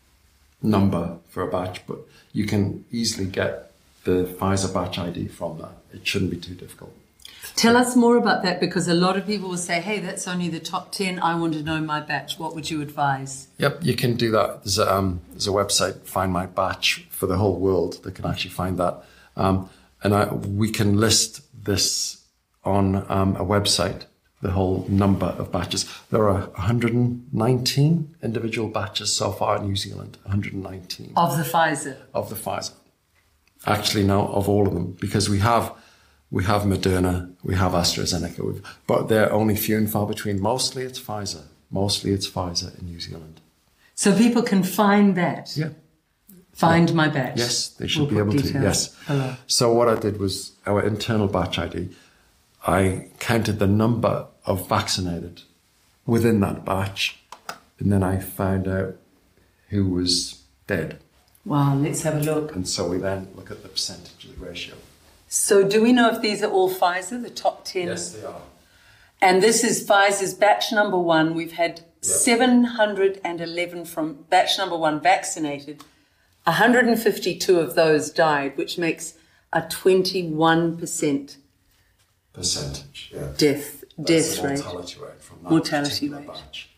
number for a batch, but you can easily get the Pfizer batch I D from that. It shouldn't be too difficult. Tell us more about that, because a lot of people will say, hey, that's only the top ten. I want to know my batch. What would you advise? Yep, you can do that. There's a, um, there's a website, Find My Batch, for the whole world that can actually find that. Um, and I, we can list this on um, a website, the whole number of batches. There are one hundred nineteen individual batches so far in New Zealand, one hundred nineteen. Of the Pfizer. Of the Pfizer. Actually, no, of all of them, because we have we have Moderna, we have AstraZeneca, we've, but they're only few and far between. Mostly it's Pfizer. Mostly it's Pfizer in New Zealand. So people can find that. Yeah. Find my batch. Yes, they should We'll be put able to. details Yes. below. So what I did was our internal batch I D. I counted the number of vaccinated within that batch, and then I found out who was dead. Wow, let's have a look. And so we then look at the percentage of the ratio. So do we know if these are all Pfizer, the top ten? Yes, they are. And this is Pfizer's batch number one. We've had seven hundred eleven from batch number one vaccinated. one hundred fifty-two of those died, which makes a twenty-one percent Percentage, yeah. death, That's death the rate. mortality rate from that Mortality particular rate. batch.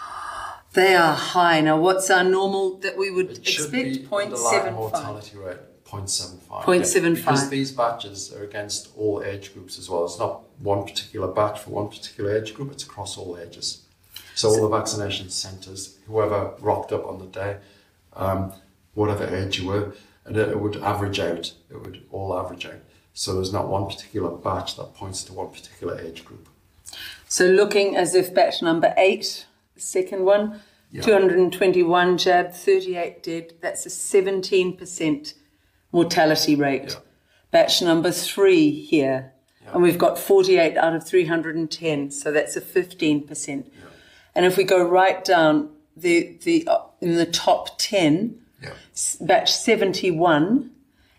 They are high. Now, what's our normal that we would It should expect? be zero point underlying seven five. mortality rate, zero point seven five. zero point seven five. Because these batches are against all age groups as well. It's not one particular batch for one particular age group, it's across all ages. So all the vaccination centres, whoever rocked up on the day, um, whatever age you were, and it, it would average out. It would all average out. So there's not one particular batch that points to one particular age group. So looking as if batch number eight, the second one, Yeah. two hundred twenty-one jabbed, thirty-eight dead. That's a seventeen percent mortality rate. Yeah. Batch number three here. Yeah. And we've got forty-eight out of three hundred ten. So that's a fifteen percent. Yeah. And if we go right down, the, the uh, in the top ten, Yeah. s- batch seventy-one,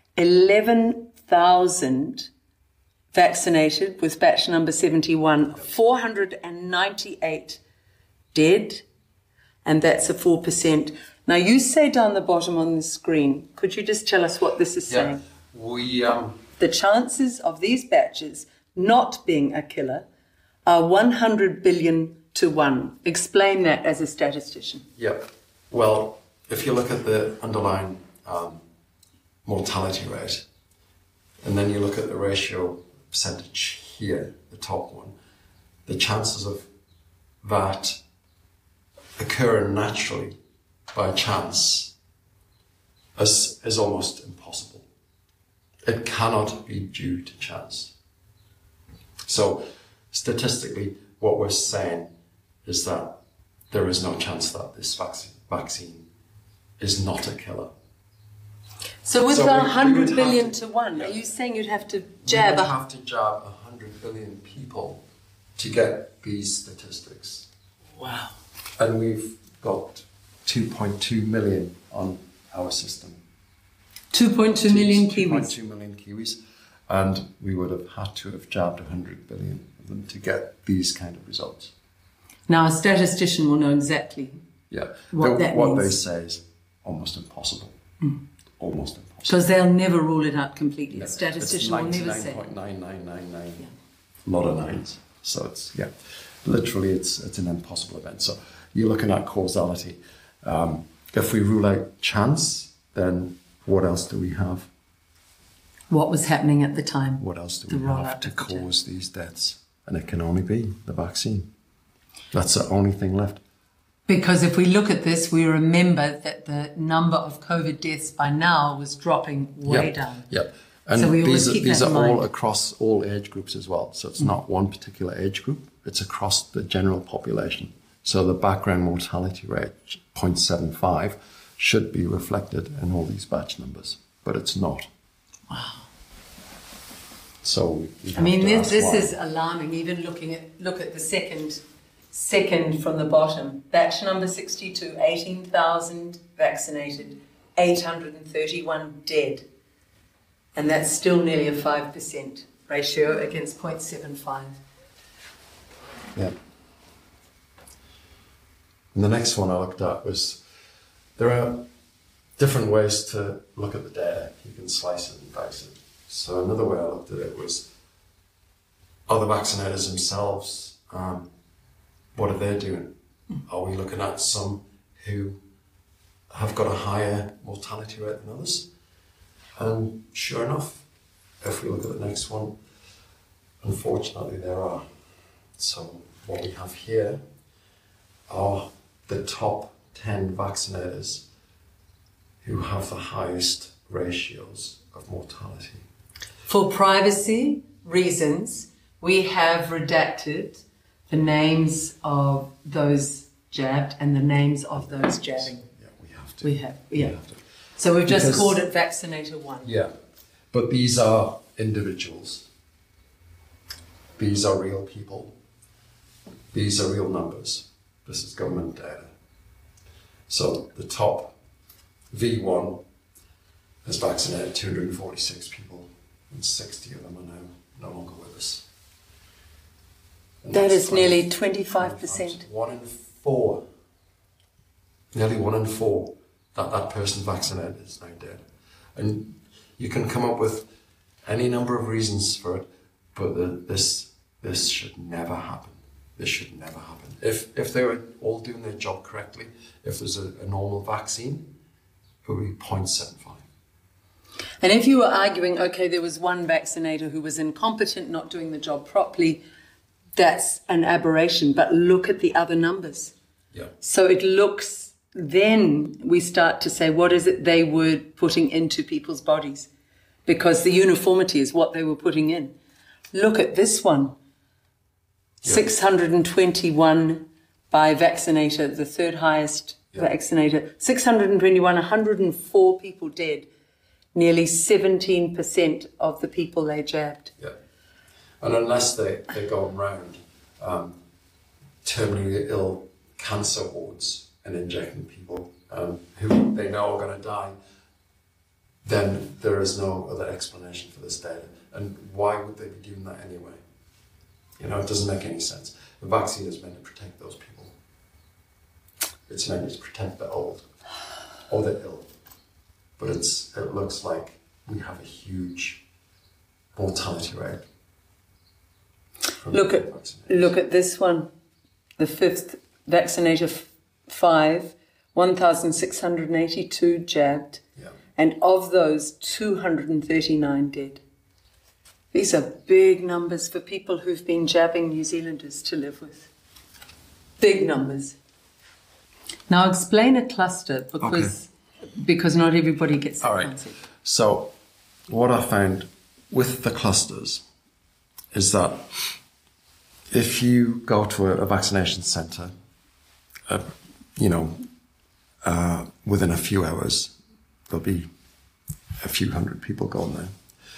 eleven thousand vaccinated with batch number seventy-one, four hundred ninety-eight dead, and that's a four percent. Now, you say down the bottom on the screen, could you just tell us what this is Yeah. saying? We um The chances of these batches not being a killer are one hundred billion to one. Explain that as a statistician. Yeah. Well, if you look at the underlying um, mortality rate, and then you look at the ratio percentage here, the top one, the chances of that occurring naturally by chance is, is almost impossible. It cannot be due to chance. So statistically, what we're saying is that there is no chance that this vaccine, vaccine is not a killer. So with So the we- we one hundred would have billion to- to one, yeah. are you saying you'd have to We jab would a have to jab one hundred billion people to get these statistics. Wow. And we've got two point two million on our system. two point two million two point Kiwis. two million Kiwis. And we would have had to have jabbed one hundred billion of them to get these kind of results. Now, a statistician will know exactly. Yeah. What The- that what they means. say is almost impossible. Almost impossible. Because they'll never rule it out completely. Yeah. A statistician will never say. ninety-nine point nine nine nine nine. A lot of nines. So it's, yeah, literally it's it's an impossible event. So you're looking at causality. Um, if we rule out chance, then what else do we have? What was happening at the time? What else do The we have rollout to of the jab. cause these deaths? And it can only be the vaccine. That's the only thing left. Because if we look at this, we remember that the number of COVID deaths by now was dropping way Yep, down. Yep. And So we always these are, keep these that are in all mind. across all age groups as well. So it's not one particular age group. It's across the general population. So the background mortality rate, zero point seven five, should be reflected in all these batch numbers, but it's not. Wow. So we we I have mean, to this, ask this why. is alarming. Even looking at look at the second second from the bottom, batch number sixty-two, eighteen thousand vaccinated, eight hundred thirty-one dead, and that's still nearly a five percent ratio against zero point seven five. Yeah. And the next one I looked at was, there are different ways to look at the data. You can slice it and dice it. So another way I looked at it was, are the vaccinators themselves, um, what are they doing? Are we looking at some who have got a higher mortality rate than others? And sure enough, if we look at the next one, unfortunately there are. So what we have here are the top ten vaccinators who have the highest ratios of mortality. For privacy reasons, we have redacted the names of those jabbed and the names of those jabbing. Yeah, we have to. We have, yeah. We have to. So we've just Because- called it Vaccinator One. Yeah, but these are individuals. These are real people. These are real numbers. This is government data. So the top V one has vaccinated two hundred forty-six people, and sixty of them are now no longer with us. And That that's is nearly twenty- twenty-five percent. One in four, nearly one in four, that that person vaccinated is now dead. And you can come up with any number of reasons for it, but the, this this should never happen. This should never happen. If if they were all doing their job correctly, if there's a, a normal vaccine, it would be zero point seven five. And if you were arguing, okay, there was one vaccinator who was incompetent, not doing the job properly, that's an aberration. But look at the other numbers. Yeah. So it looks, then we start to say, what is it they were putting into people's bodies? Because the uniformity is what they were putting in. Look at this one. Yeah. six hundred twenty-one by vaccinator, the third highest Yeah. vaccinator. six hundred twenty-one, one hundred four people dead. Nearly seventeen percent of the people they jabbed. Yeah. And unless they, they're going round um, terminally ill cancer wards and injecting people um, who they know are going to die, then there is no other explanation for this data. And why would they be doing that anyway? You know, it doesn't make any sense. The vaccine is meant to protect those people. It's meant to protect the old or the ill. But it's it looks like we have a huge mortality rate. from Look the at vaccinators. look at this one, the fifth vaccinator f- five, one thousand six hundred eighty-two jabbed, Yeah. and of those, two hundred thirty-nine dead. These are big numbers for people who've been jabbing New Zealanders to live with. Big numbers. Now explain a cluster, because because not everybody gets that All right. concept. So, what I found with the clusters is that if you go to a, a vaccination centre, uh, you know, uh, within a few hours, there'll be a few hundred people going there.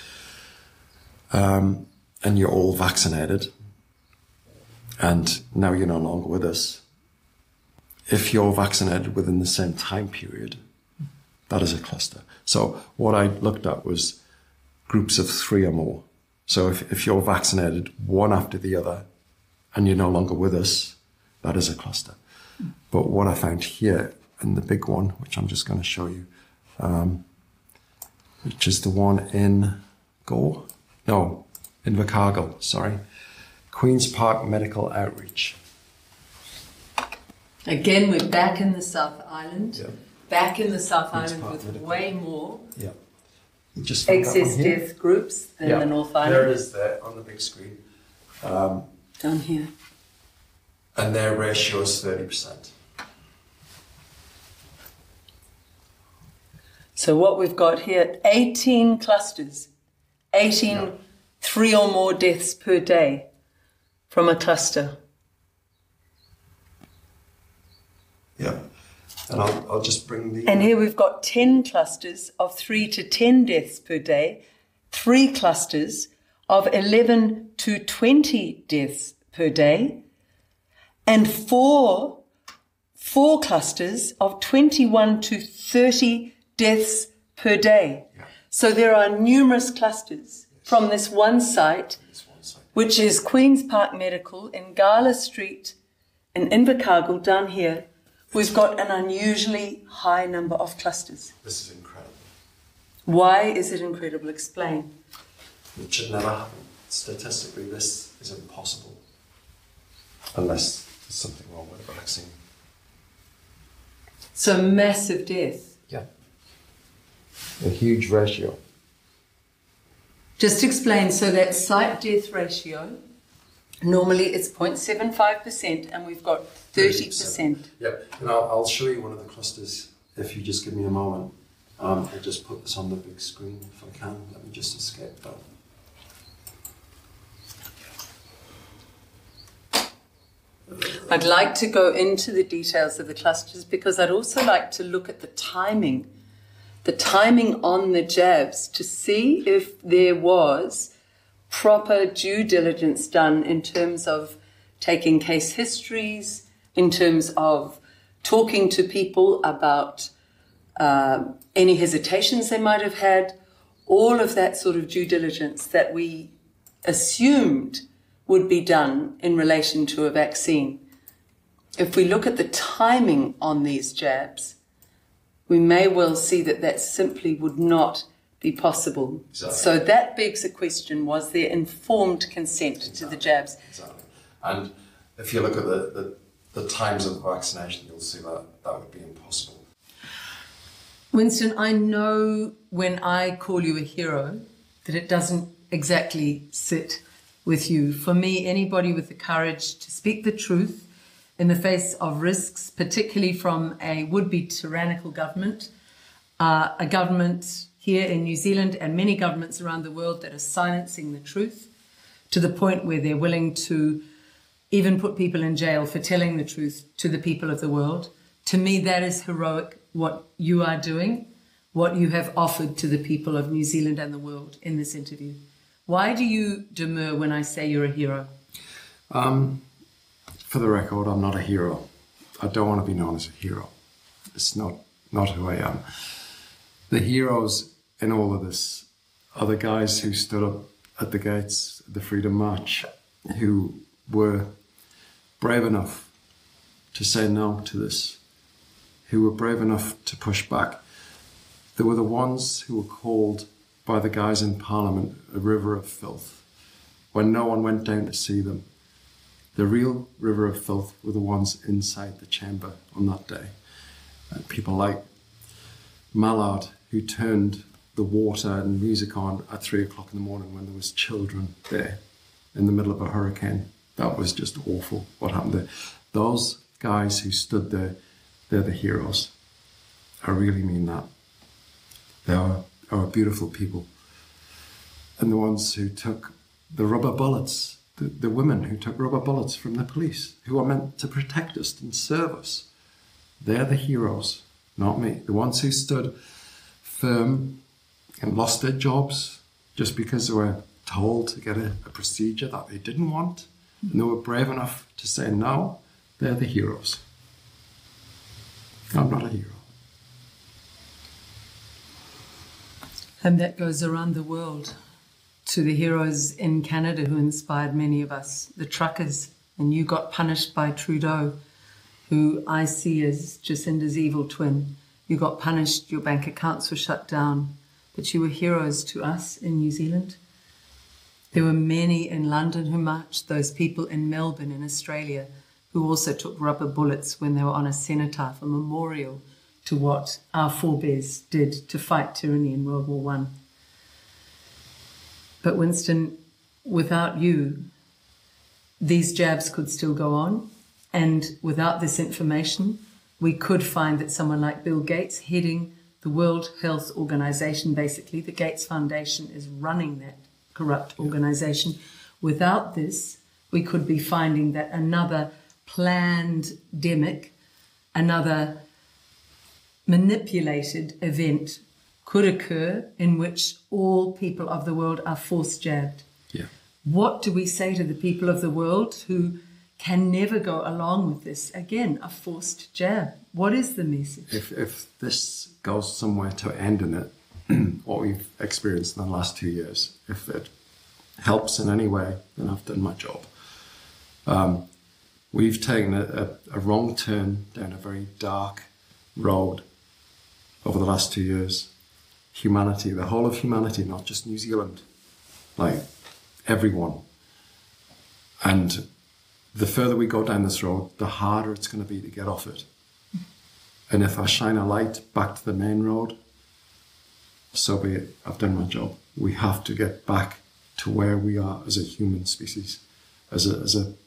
Um, and you're all vaccinated, and now you're no longer with us. If you're vaccinated within the same time period, that is a cluster. So what I looked at was groups of three or more. So if, if you're vaccinated one after the other and you're no longer with us, that is a cluster. But what I found here in the big one, which I'm just going to show you, um, which is the one in Gore, no, in Invercargill, sorry, Queen's Park Medical Outreach. Again, we're back in the South Island. Yeah. back in the South Queen's Island Park with Medical. way more Yeah. You just found that excess one here? death groups than Yeah, the North there Island. it is there on the big screen. Um, Down here. and their ratio is thirty percent. So what we've got here, eighteen clusters, eighteen, Yeah. three or more deaths per day from a cluster. Yeah. And I'll, I'll just bring the... And here we've got ten clusters of three to ten deaths per day, three clusters of eleven to twenty deaths per day, and four, four clusters of twenty-one to thirty deaths per day. Yeah. So there are numerous clusters from this one site, This one side. which is Queen's Park Medical in Gala Street in Invercargill down here. We've got an unusually high number of clusters. This is incredible. Why is it incredible? Explain. It should never happen. Statistically, this is impossible. Unless there's something wrong with the vaccine. So massive death. Yeah. A huge ratio. Just explain, so that site death ratio, normally it's zero point seven five percent and we've got thirty percent. Yep. And I'll, I'll show you one of the clusters if you just give me a moment. Um, I'll just put this on the big screen if I can. Let me just escape that. I'd like to go into the details of the clusters because I'd also like to look at the timing, the timing on the jabs to see if there was proper due diligence done in terms of taking case histories, in terms of talking to people about uh, any hesitations they might have had, all of that sort of due diligence that we assumed would be done in relation to a vaccine. If we look at the timing on these jabs, we may well see that that simply would not be possible. Exactly. So that begs the question, was there informed consent Exactly. to the jabs? Exactly. And if you look at the, the, the times of vaccination, you'll see that that would be impossible. Winston, I know when I call you a hero that it doesn't exactly sit with you. For me, anybody with the courage to speak the truth in the face of risks, particularly from a would-be tyrannical government, uh, a government here in New Zealand and many governments around the world that are silencing the truth to the point where they're willing to even put people in jail for telling the truth to the people of the world. To me, that is heroic, what you are doing, what you have offered to the people of New Zealand and the world in this interview. Why do you demur when I say you're a hero? Um, for the record, I'm not a hero. I don't want to be known as a hero. It's not, not who I am. The heroes in all of this are the guys who stood up at the gates of the Freedom March, who were brave enough to say no to this, who were brave enough to push back. They were the ones who were called by the guys in Parliament a river of filth, when no one went down to see them. The real river of filth were the ones inside the chamber on that day. And people like Mallard, who turned the water and music on at three o'clock in the morning when there was children there in the middle of a hurricane. That was just awful what happened there. Those guys who stood there, they're the heroes. I really mean that. They are, are beautiful people. And the ones who took the rubber bullets, the, the women who took rubber bullets from the police, who are meant to protect us and serve us, they're the heroes, not me. The ones who stood firm and lost their jobs just because they were told to get a, a procedure that they didn't want, and they were brave enough to say no, they're the heroes. I'm not a hero. And that goes around the world to the heroes in Canada who inspired many of us, the truckers, and you got punished by Trudeau, who I see as Jacinda's evil twin. You got punished, your bank accounts were shut down, but you were heroes to us in New Zealand. There were many in London who marched, those people in Melbourne in Australia who also took rubber bullets when they were on a cenotaph, a memorial to what our forebears did to fight tyranny in World War One. But Winston, without you, these jabs could still go on. And without this information, we could find that someone like Bill Gates, heading the World Health Organization, basically, the Gates Foundation is running that corrupt organization. Without this, we could be finding that another planned demic, another manipulated event could occur in which all people of the world are force jabbed. Yeah. What do we say to the people of the world who can never go along with this? Again, a forced jab. What is the message? If if this goes somewhere to end in it, what we've experienced in the last two years, if it helps in any way, then I've done my job. Um, we've taken a, a, a wrong turn down a very dark road over the last two years. Humanity, the whole of humanity, not just New Zealand, like everyone. And the further we go down this road, the harder it's going to be to get off it. And if I shine a light back to the main road, so be it. I've done my job. We have to get back to where we are as a human species, as a, as a,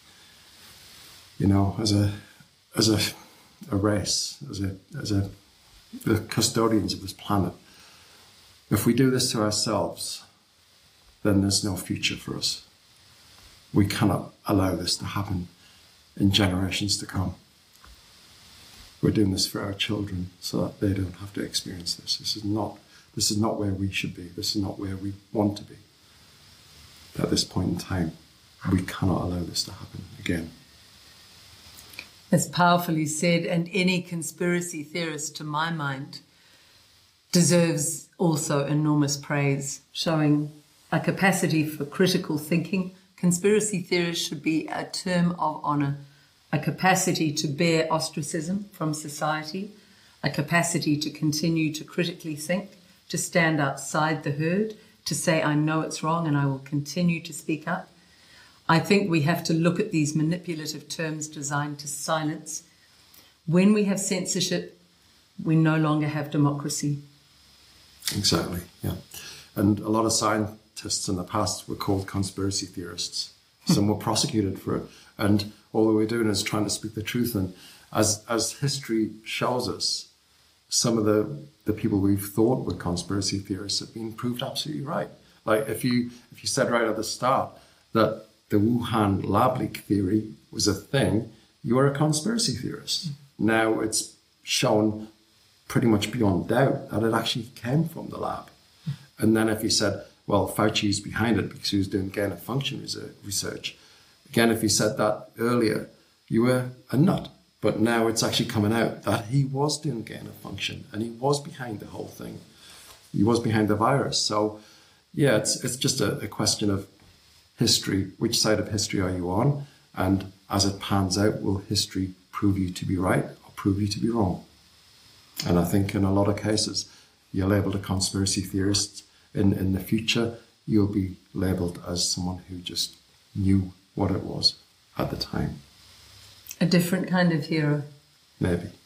you know, as a, as a, a race, as a, as a, the custodians of this planet. If we do this to ourselves, then there's no future for us. We cannot allow this to happen in generations to come. We're doing this for our children so that they don't have to experience this. This is not, this is not where we should be. This is not where we want to be. At this point in time, we cannot allow this to happen again. It's powerfully said, and any conspiracy theorist, to my mind, deserves also enormous praise, showing a capacity for critical thinking. Conspiracy theorists should be a term of honour, a capacity to bear ostracism from society, a capacity to continue to critically think, to stand outside the herd, to say, I know it's wrong and I will continue to speak up. I think we have to look at these manipulative terms designed to silence. When we have censorship, we no longer have democracy. Exactly, yeah. And a lot of scientists in the past were called conspiracy theorists. Some were prosecuted for it. And all that we're doing is trying to speak the truth. And as as history shows us, some of the, the people we've thought were conspiracy theorists have been proved absolutely right. Like if you if you said right at the start that the Wuhan lab leak theory was a thing, you are a conspiracy theorist. Now it's shown pretty much beyond doubt that it actually came from the lab. And then if you said, well, Fauci's behind it because he was doing gain of function research. Again, if you said that earlier, you were a nut. But now it's actually coming out that he was doing gain of function and he was behind the whole thing. He was behind the virus. So, yeah, it's it's just a, a question of history. Which side of history are you on? And as it pans out, will history prove you to be right or prove you to be wrong? And I think in a lot of cases, you're labelled a conspiracy theorist. In, in the future, you'll be labelled as someone who just knew what it was at the time. A different kind of hero. Maybe.